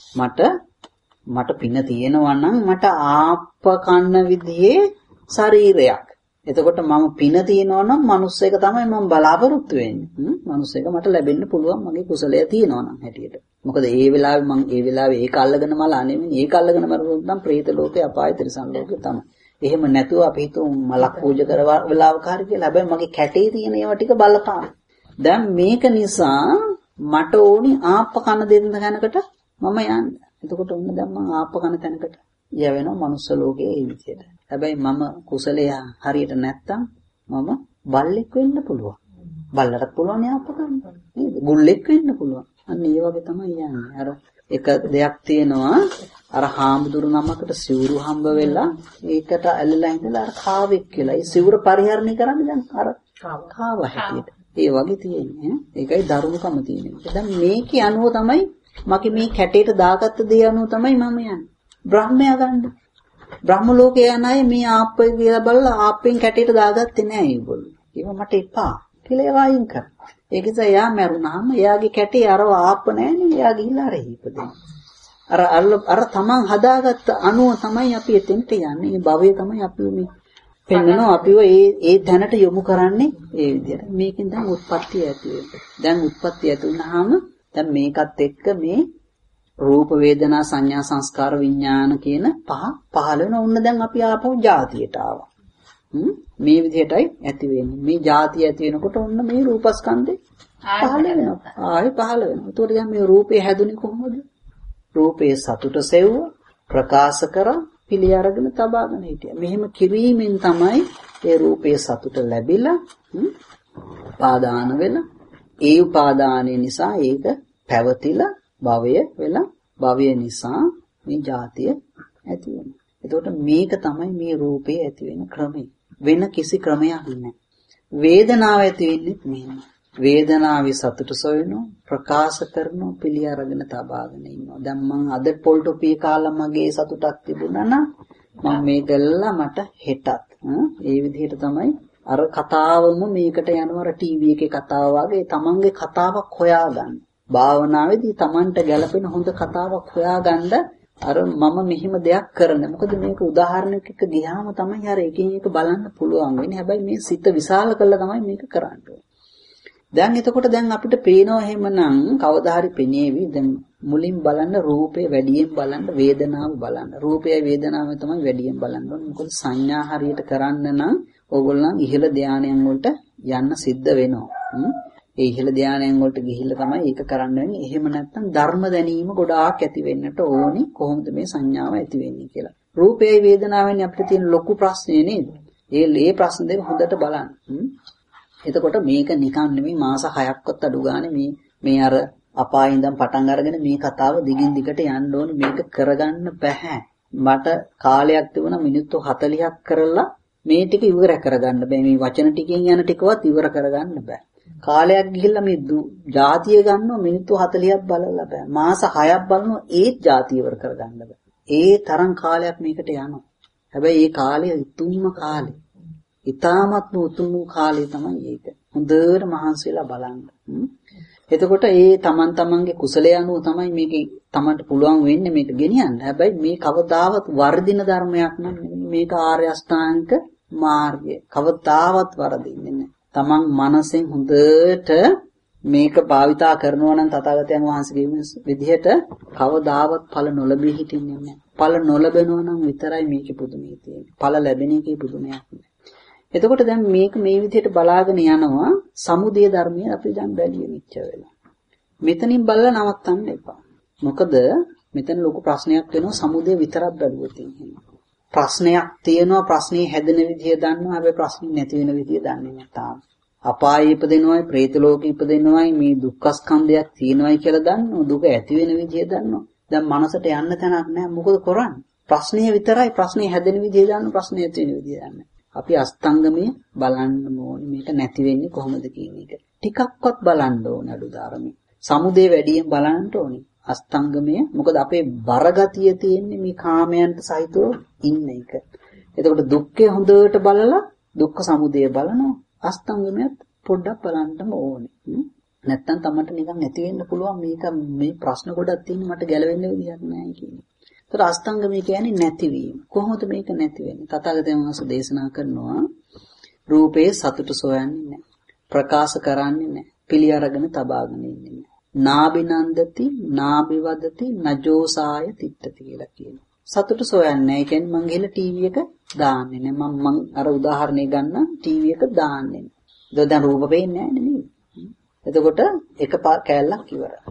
මට පින තියෙනවා නම් මට ආප්ප කන්න විදිහේ ශරීරයක්. එතකොට මම පින තියෙනවා නම් මනුස්ස එක තමයි මම බලාපොරොත්තු වෙන්නේ. මනුස්ස එක මට ලැබෙන්න පුළුවන් මගේ කුසලය තියෙනවා නම් හැටියට. මොකද ඒ වෙලාවේ ඒක අල්ලගෙන මලා නෙමෙයි. ඒක අල්ලගෙන මරුණොත් නම් പ്രേත ලෝකේ අපාය තිරසන් ලෝකේ තමයි. එහෙම නැතුව අපි හිතුව මලක් පූජා කරලා වෙලාවක හරි කියලා. හැබැයි මගේ කැටේ තියෙන ඒවා ටික බලපාන. දැන් මේක නිසා මට ඕනි ආප්ප කන දෙන්න තැනකට මම යන්න. එතකොට ඔන්න දැන් මම ආප්ප කන තැනකට යවෙනවා මනුස්ස ලෝකයේ ඒ විදිහට. හැබැයි මම කුසලය හරියට නැත්තම් මම බල්ලෙක් වෙන්න පුළුවන්. බල්ලටත් පුළුවන් ආප්ප කන්න. නේද? ගුල්ලෙක් වෙන්න පුළුවන්. අන්න ඒ වගේ තමයි යන්නේ. අර එක දෙයක් තියෙනවා අර හාමුදුරු නමකට සිවුරු හම්බ වෙලා ඒකට ඇල්ලලා ඉඳලා අර කාවෙක් කියලා. ඒ සිවුර පරිහරණය කරන්නේ දැන් අර කාව හැටියට. ඒ වගේ තියෙන්නේ. ඒකයි දරුණුකම තියෙන්නේ. දැන් මේකේ අනුව තමයි මගේ මේ කැටේට දාගත්ත දේ අනුව තමයි මම යන්නේ. බ්‍රහ්මයා ගන්න. බ්‍රහ්ම ලෝකේ යන අය මේ ආප්පය කියලා බලලා ආප්පෙන් කැටේට දාගත්තේ නෑ ඒගොල්ලෝ. ඒක මට එපා කියලා ඒවා අයින් කරා. ඒක නිසා එයා මැරුණාම එයාගේ කැටේ අරව ආප්ප නෑනේ. එයා ගිහිල්ලා අර හිපදෙන්නේ. අර තමන් හදාගත්ත අනුව තමයි අපි එතෙන්ට යන්නේ. මේ භවය තමයි අපි මේ පෙන්නනවා අපිව ඒ තැනට යොමු කරන්නේ ඒ විදිහට. මේකෙන් දැන් උත්පත්ති ඇති වෙනවා. දැන් උත්පත්ති ඇති වුණාම දැන් මේකත් එක්ක මේ රූප වේදනා සංඥා සංස්කාර විඥාන කියන පහ පහළ වෙන උන්න දැන් අපි ආපහු ජාතියට ආවා. මේ විදිහටයි ඇති වෙන්නේ. මේ ජාතිය ඇති වෙනකොට උන්න මේ රූපස්කන්ධේ පහළ වෙනවා. ආයෙ පහළ වෙනවා. ඒතකොට දැන් මේ රූපේ හැදුනේ කොහොමද? රූපේ සතුට සෙව්ව ප්‍රකාශ කරා පිළි අරගෙන තබාගෙන හිටියා. මෙහෙම කිරීමෙන් තමයි ඒ රූපේ සතුට ලැබිලා උපාදාන වෙලා ඒ උපාදානය නිසා ඒක පැවතිලා භවය වෙලා භවය නිසා මේ ජාතිය ඇති වෙනවා. එතකොට මේක තමයි මේ රූපේ ඇති වෙන ක්‍රමය. වෙන කිසි ක්‍රමයක් නැහැ. වේදනාව ඇති වෙන්නේ මෙහෙම. වේදනාවේ සතුට සොයනවා ප්‍රකාශ කරනවා පිළි අරගෙන තබාගෙන ඉන්නවා. දැන් මං අද පොල් ටොපි කාලා මගේ සතුටක් තිබුණා නම් මම මේ කළා මට හෙටත් ඒ විදිහට තමයි අර කතාවම මේකට යනවා අර ටීවී එකේ කතාව වගේ තමන්ගේ කතාවක් හොයාගන්න. භාවනාවේදී තමන්ට ගැළපෙන හොඳ කතාවක් හොයාගන්න අර මම මෙහිම දෙයක් කරන්න. මොකද මේක උදාහරණයක් එක්ක ගියාම තමයි අර එකින් එක බලන්න පුළුවන් වෙන්නේ. හැබැයි මේ සිත විශාල කළා තමයි මේක කරන්නේ. දැන් එතකොට දැන් අපිට පේනවා එහෙමනම් කවදා හරි පෙනේවි. දැන් මුලින් බලන්න රූපේ වැඩියෙන් බලන්න වේදනාව බලන්න. රූපයයි වේදනාව තමයි වැඩියෙන් බලන්න ඕනේ. මොකද සංඥා හරියට කරන්න නම් ඕගොල්ලන් ඉහළ ධානයන් වලට යන්න සිද්ධ වෙනවා. ඒ ඉහළ ධානයන් වලට ගිහිල්ලා තමයි ඒක කරන්න වෙන්නේ. එහෙම නැත්නම් ධර්ම දැනීම ගොඩාක් ඇති වෙන්නට ඕනි. කොහොමද මේ සංඥාව ඇති වෙන්නේ කියලා. රූපයයි වේදනාවෙන් අපිට තියෙන ලොකු ප්‍රශ්නේ නේද? ඒ ප්‍රශ්න දෙක හොඳට බලන්න. එතකොට මේක නිකන් නෙමෙයි මාස 6ක්වත් අඩු ගානේ මේ අර අපායේ ඉඳන් පටන් අරගෙන මේ කතාව දිගින් දිගට යන්න ඕනේ. මේක කරගන්න බෑ. මට කාලයක් තිබුණා මිනිත්තු 40ක් කරලා මේ ටික ඉවර කරගන්න බෑ. මේ වචන ටිකෙන් යන ටිකවත් ඉවර කරගන්න බෑ. කාලයක් ගිහිල්ලා මේ ජාතිය ගන්නවා මිනිත්තු 40ක් බලලා බෑ. මාස 6ක් බලනවා ඒත් ජාතිය ඉවර කරගන්න බෑ. ඒ තරම් කාලයක් මේකට යනවා. හැබැයි මේ කාලය උතුම්ම කාලේ. ඊ타මත්ම උතුම් කාලය තමයි ඒක. හොඳට මහන්සි වෙලා බලන්න. එතකොට ඒ තමන්ගේ කුසලයේ අනුව තමයි මේක තමන්ට පුළුවන් වෙන්නේ මේක ගෙනියන්න. හැබැයි මේ කවදාවත් වර්ධින ධර්මයක් නෙමෙයි. මේක ආර්ය අෂ්ටාංගික මාර්ගය. කවදාවත් වර්ධින්නේ නැහැ. තමන් මනසෙන් හොඳට මේක භාවිතා කරනවා නම් තථාගතයන් වහන්සේගේ විදිහට කවදාවත් ඵල නොලැබී හිටින්නේ නැහැ. ඵල නොලැබෙනවා නම් විතරයි මේකේ පුදුමය තියෙන්නේ. ඵල ලැබෙන එකේ පුදුමයක් නැහැ. එතකොට දැන් මේක මේ විදිහට බලාගෙන යනවා සමුදය ධර්මයේ අපි දැන් බැලිය මිච්ච වෙලා. මෙතනින් බලලා නවත්තන්න එපා. මොකද මෙතන ලොකු ප්‍රශ්නයක් වෙනවා සමුදය විතරක් බැලුවොත් එහෙම. ප්‍රශ්නයක් තියෙනවා ප්‍රශ්නේ හැදෙන විදිය දන්නවා හැබැයි ප්‍රශ්නේ නැති වෙන විදිය දන්නේ නැතාව. අපායේ ඉපදෙනවයි പ്രേත ලෝකෙ ඉපදෙනවයි මේ දුක්ඛ ස්කන්ධයක් තියෙනවයි කියලා දන්නවා. දුක ඇති වෙන විදිය දන්නවා. දැන් මනසට යන්න තැනක් නැහැ. මොකද කරන්නේ? ප්‍රශ්නේ විතරයි ප්‍රශ්නේ හැදෙන විදිය දන්නවා ප්‍රශ්නේ ඇති වෙන විදිය දන්නේ. අපි අස්තංගමයේ බලන්න ඕනේ මේක නැති වෙන්නේ කොහොමද කියන එක. ටිකක්වත් බලන්න ඕනේ අඩුදාරමේ. සමුදේ වැඩියෙන් බලන්න ඕනේ. අස්තංගමයේ මොකද අපේ බරගතිය තියෙන්නේ මේ කාමයන්ට සහිතව ඉන්න එක. එතකොට දුක්ඛය හොඳට බලලා දුක්ඛ සමුදය බලනවා. අස්තංගමයත් පොඩ්ඩක් බලන්නම ඕනේ. නැත්තම් තමයි නිකන් නැති වෙන්න පුළුවන් මේක මේ ප්‍රශ්න ගොඩක් තියෙන මට ගැලවෙන්න විදිහක් නැහැ කියන්නේ. ඒතර අස්තංගමය කියන්නේ නැතිවීම. කොහොමද මේක නැති වෙන්නේ? තථාගතයන් වහන්සේ දේශනා කරනවා රූපේ සතුට සොයන්නේ නැහැ. ප්‍රකාශ කරන්නේ නැහැ. පිළි අරගෙන තබාගෙන ඉන්නේ නැහැ. නාබිනන්දති නාබිවදති නජෝසාය තිට්ඨති කියලා කියනවා. සතුට සොයන්නේ නැහැ. ඒ කියන්නේ මං ගිහලා ටීවී එක දාන්නේ නැහැ. මං අර උදාහරණේ ගන්න ටීවී එක දාන්නේ නැහැ. දැන් රූප පේන්නේ නැහැ නේද? එතකොට එක කෑල්ලක් ඉවරයි.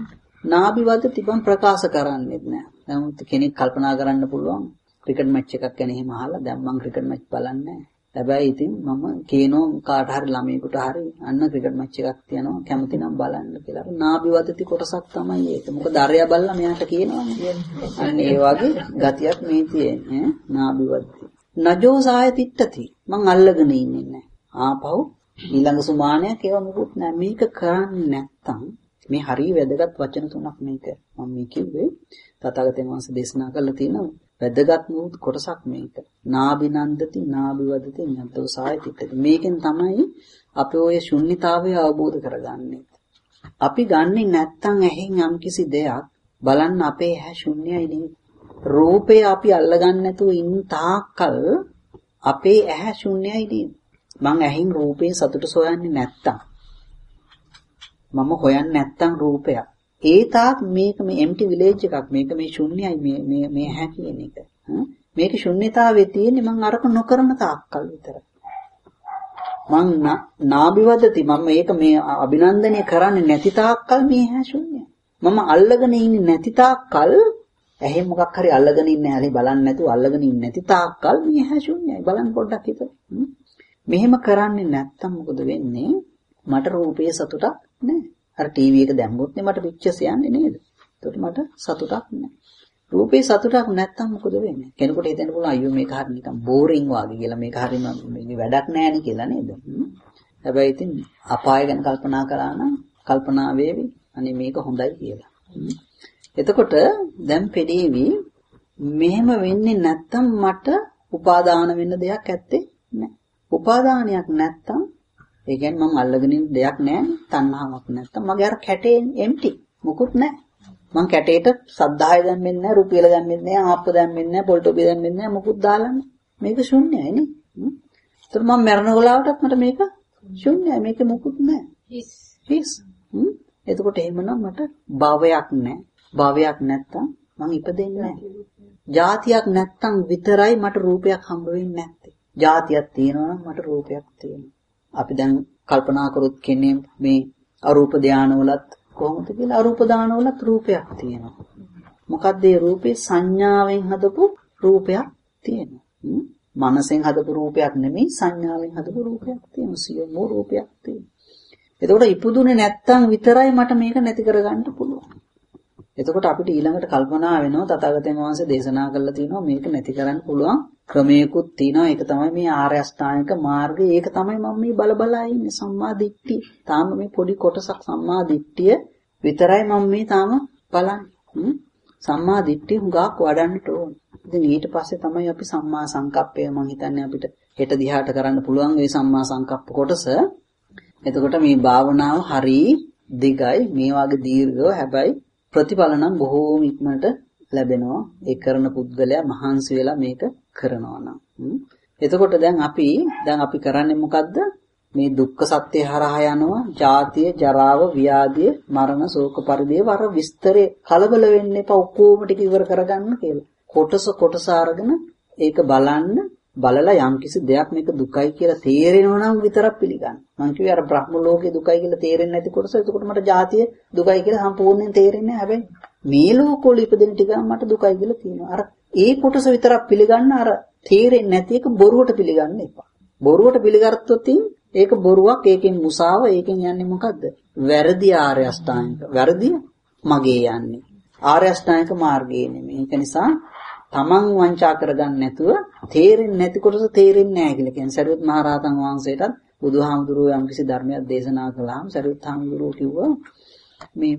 නාබිවද තිබන් ප්‍රකාශ කරන්නේත් නැහැ. දැන් කෙනෙක් කල්පනා කරන්න පුළුවන් ක්‍රිකට් මැච් එකක් ගැන එහෙම අහලා දැන් මං ක්‍රිකට් මැච් බලන්නේ නැහැ. හැබැයි ඉතින් මම කියනවා කාට හරි ළමයෙකුට හරි අන්න ක්‍රිකට් මැච් එකක් තියනවා කැමති නම් බලන්න කියලා. නාභිවදති කොටසක් තමයි ඒක. මොකද අරයා බලලා මෙයාට කියනවානේ. අන්න ඒ වගේ ගතියක් මේ තියෙන්නේ නාභිවදති. නජෝ සාය තිට්ඨති. මං අල්ලගෙන ඉන්නේ නැහැ. ආපහු ඊළඟ සුමානයක් ඒව මොකුත් නැහැ. මේක කරන්නේ නැත්තම් මේ හරිය වැදගත් වචන තුනක් මේක. මම මේ කිව්වේ තථාගතයන් වහන්සේ දේශනා කළා තියෙනවා. වැදගත් වූ කොටසක් මේක. නාබිනන්දති නාබිවදති නද්දෝ සාය තිට්ඨති. මේකෙන් තමයි අපි ඔය ශුන්්‍යතාවය අවබෝධ කරගන්නේ. අපි ගන්නෙ නැත්තම් ඇහෙන් යම්කිසි දෙයක් බලන්න අපේ ඇහැ ශුන්‍යයි නේද? රූපේ අපි අල්ලගන්න නැතුව ඉන්න තාක්කල් අපේ ඇහැ ශුන්‍යයි නේද? මං ඇහින් රූපේ සතුට සොයන්නේ නැත්තම් මම හොයන්නේ නැත්තම් රූපයක්. ඒ තාක් මේක මේ empty village එකක්. මේක මේ ශුන්‍යයි මේ ඇහැ කියන එක. මේක ශුන්‍යතාවයේ තියෙන්නේ මං අරක නොකරන තාක්කල් විතරයි. මං නාභිවදති මම මේක මේ අභිනන්දනය කරන්නේ නැති තාක්කල් මේ ඇහැ ශුන්‍යයි. මම අල්ලගෙන ඉන්නේ නැති තාක්කල් ඇහි මොකක් හරි අල්ලගෙන ඉන්නේ හැලි බලන්නේ නැතුව අල්ලගෙන ඉන්නේ නැති තාක්කල් මේ ඇහැ ශුන්‍යයි. බලන්න පොඩ්ඩක් හිතන්න. මෙහෙම කරන්නේ නැත්තම් මොකද වෙන්නේ? මට රූපයේ සතුටක් නැහැ. අර ටීවී එක දැම්මොත් නේ මට පික්චර්ස් යන්නේ නේද? ඒකට මට සතුටක් නැහැ. රූපේ සතුටක් නැත්තම් මොකද වෙන්නේ? කෙනෙකුට හිතෙන්න පුළුවන් අයියෝ මේක හරිය නිකන් බෝරින් වගේ කියලා මේක හරියම මේ වැඩක් නැහැ නේ කියලා නේද? හැබැයි ඉතින් අපාය ගැන කල්පනා කරා නම් කල්පනා වේවි අනේ මේක හොඳයි කියලා. එතකොට දැන් පෙඩේවි මෙහෙම වෙන්නේ නැත්තම් මට උපාදාන වෙන්න දෙයක් ඇත්තේ නැහැ. උපාදානයක් නැත්තම් ඒ කියන්නේ මම අල්ලගෙන ඉන්න දෙයක් නැහැ තණ්හාවක් නැත්තම් මගේ අර කැටේ එම්ටි මොකුත් නැහැ. මං කැටේට සද්ධාය දැම්මෙන්නේ නැහැ, රුපියල දැම්මෙන්නේ නැහැ, ආප්ප දැම්මෙන්නේ නැහැ, පොල්ටෝපිය දැම්මෙන්නේ නැහැ, මොකුත් දාලා නැහැ. මේක ශුන්‍යයි නේ. ඒතර මම මරණ වෙලාවටත් මට මේක ශුන්‍යයි. මේක මොකුත් නැහැ. හිස්. එතකොට එහෙමනම් මට භවයක් නැහැ. භවයක් නැත්තම් මං ඉපදෙන්නේ නැහැ. ජාතියක් නැත්තම් විතරයි මට රූපයක් හම්බ වෙන්නේ නැත්තේ. ජාතියක් තියෙනවා නම් මට රූපයක් තියෙනවා. අපි දැන් කල්පනා කරොත් කියන්නේ මේ අරූප ධානවලත් කොහොමද කියලා අරූප ධානවලත් රූපයක් තියෙනවා. මොකද්ද ඒ රූපේ? සංඥාවෙන් හදපු රූපයක් තියෙනවා. මනසෙන් හදපු රූපයක් නෙමෙයි සංඥාවෙන් හදපු රූපයක් තියෙනවා. සියොම රූපයක් තියෙනවා. එතකොට ඉපදුනේ නැත්තම් විතරයි මට මේක නැති කරගන්න පුළුවන්. එතකොට අපිට ඊළඟට කල්පනා වෙනවා තථාගතයන් වහන්සේ දේශනා කළා තියෙනවා මේක නැති කරන්න පුළුවන් ක්‍රමයකුත් තියෙනවා. ඒක තමයි මේ ආර්ය අෂ්ටාංගික මාර්ගය. ඒක තමයි මම මේ බල ඉන්නේ සම්මා දිට්ඨිය. තාම මේ පොඩි කොටසක් සම්මා දිට්ඨිය විතරයි මම මේ තාම බලන්නේ. සම්මා දිට්ඨිය හුඟක් වඩන්නට ඕන. ඉතින් ඊට පස්සේ තමයි අපි සම්මා සංකප්පය මම හිතන්නේ අපිට හෙට දිහාට කරන්න පුළුවන් මේ සම්මා සංකප්ප කොටස. එතකොට මේ භාවනාව හරි දිගයි මේ වගේ දීර්ඝව හැබැයි ප්‍රතිඵල නම් බොහෝම ඉක්මනට ලැබෙනවා. ඒ කරන පුද්ගලයා මහන්සි වෙලා මේක කරනවා නම්. එතකොට දැන් අපි කරන්නේ මොකද්ද? මේ දුක්ඛ සත්‍ය හරහා යනවා. ජාතිය, ජරාව, ව්‍යාධිය, මරණ, ශෝක පරිදේව අර විස්තරේ කලබල වෙන්න එපා. ඔක්කොම ටික ඉවර කරගන්න කියලා. කොටස අරගෙන ඒක බලලා යම්කිසි දෙයක් මේක දුකයි කියලා තේරෙනවා නම් විතරක් පිළිගන්න. මං කිව්වේ අර බ්‍රහ්ම ලෝකේ දුකයි කියලා තේරෙන්නේ නැති කොටස. එතකොට මට ජාතිය දුකයි කියලා සම්පූර්ණයෙන් තේරෙන්නේ නැහැ. හැබැයි මේ ලෝකවල ඉපදෙන ටික මට දුකයි කියලා තියෙනවා. අර ඒ කොටස විතරක් පිළිගන්න අර තේරෙන්නේ නැති එක බොරුවට පිළිගන්න එපා. බොරුවට පිළිගත්තොත් ඒක බොරුවක්. ඒකෙන් මුසාව. ඒකෙන් යන්නේ මොකද්ද? වැරදි ආර්ය අෂ්ටාංගික. වැරදි මගේ යන්නේ. ආර්ය අෂ්ටාංගික මාර්ගයේ නෙමෙයි. ඒක නිසා තමන් වංචා කරගන්න නැතුව තේරෙන්නේ නැති කොටස තේරෙන්නේ නැහැ කියලා කියන්නේ. සරියුත් මහ රහතන් වහන්සේටත් බුදුහාමුදුරුවෝ යම්කිසි ධර්මයක් දේශනා කළාම සරියුත් හාමුදුරුවෝ කිව්වා මේ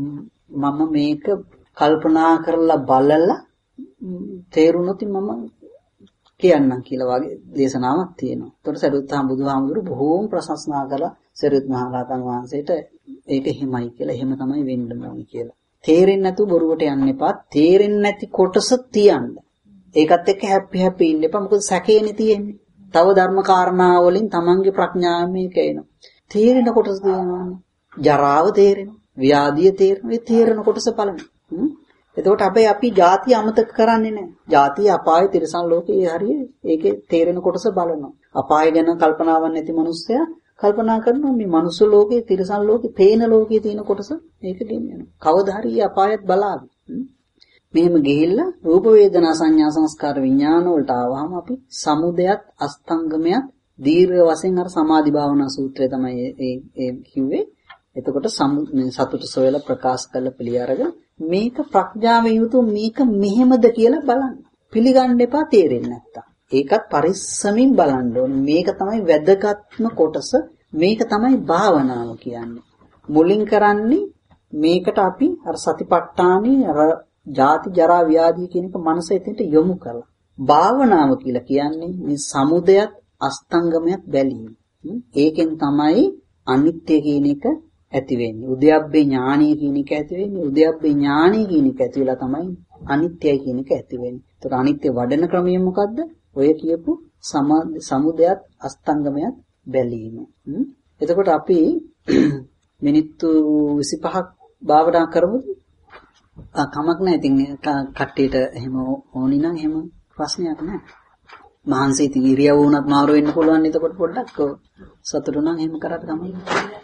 මම මේක කල්පනා කරලා බලලා තේරුණොත් මම කියන්නම් කියලා වගේ දේශනාවක් තියෙනවා. ඒතකොට සරියුත් බුදුහාමුදුරුවෝ බොහෝම ප්‍රශංසා කළා සරියුත් මහ රහතන් වහන්සේට ඒක එහෙමයි කියලා. එහෙම තමයි වෙන්න ඕනේ කියලා. තේරෙන්නේ නැතුව බොරුවට යන්න එපා. තේරෙන්නේ නැති කොටස තියන්න. ඒකත් එක්ක හැපි ඉන්න එපා. මොකද සැකේනේ තියෙන්නේ. තව ධර්ම කාරණා වලින් තමන්ගේ ප්‍රඥාව මේක එනවා. තේරෙන කොටස තියෙනවානේ. ජරාව තේරෙනවා. ව්‍යාධිය තේරෙනවා. ඒ තේරෙන කොටස බලන්න. එතකොට අපි ಜಾති අමතක කරන්නේ නැහැ. ಜಾති අපාය තිරසන් ලෝකේ හරිය ඒකේ තේරෙන කොටස බලනවා. අපාය ගැන කල්පනාවක් නැති මිනිස්සයා කල්පනා කරනවා මේ මනුස්ස ලෝකේ තිරසන් ලෝකේ පේන ලෝකේ තියෙන කොටස මේක ගෙනියනවා. කවදා හරි අපායත් බලාවි. මෙහෙම ගිහිල්ලා රූප වේදනා සංඥා සංස්කාර විඥාන වලට ආවහම අපි සමුදයත් අස්තංගමයත් දීර්ඝ වශයෙන් අර සමාධි භාවනා සූත්‍රය තමයි ඒ කිව්වේ. එතකොට සතුට සොයලා ප්‍රකාශ කළ පිළි අරගෙන මේක ප්‍රඥාවෙන් යුතු මේක මෙහෙමද කියලා බලන්න. පිළිගන්න එපා තේරෙන්නේ නැත්තම්. ඒකත් පරිස්සමින් බලන්න ඕනේ. මේක තමයි වැදගත්ම කොටස. මේක තමයි භාවනාව කියන්නේ. මුලින් කරන්නේ මේකට අපි අර සතිපට්ඨානේ අර ජාති ජරා ව්‍යාධි කියන එක මනස එතෙන්ට යොමු කරලා. භාවනාව කියලා කියන්නේ මේ සමුදයත් අස්තංගමයක් බැලීම. ඒකෙන් තමයි අනිත්‍ය කියන එක ඇති වෙන්නේ. උද්‍යප්පේ ඥානීය කියන එක ඇති වෙන්නේ. උද්‍යප්පේ ඥානීය කියන එක ඇති වෙලා තමයි අනිත්‍යයි කියන එක ඇති වෙන්නේ. ඒතර අනිත්‍ය වඩන ක්‍රමය මොකද්ද? ඔය කියපු සමුදයත් අස්තංගමයක් බැලීම. එතකොට අපි මිනිත්තු 25ක් භාවනා කරමුද? කමක් නැහැ. ඉතින් කට්ටියට එහෙම ඕනි නම් එහෙම ප්‍රශ්නයක් නැහැ. මහන්සි ඉතින් ඉරියව් වුණත් මාරු වෙන්න පුළුවන්. එතකොට පොඩ්ඩක් සතුටු නම් එහෙම කරත් ගමන්.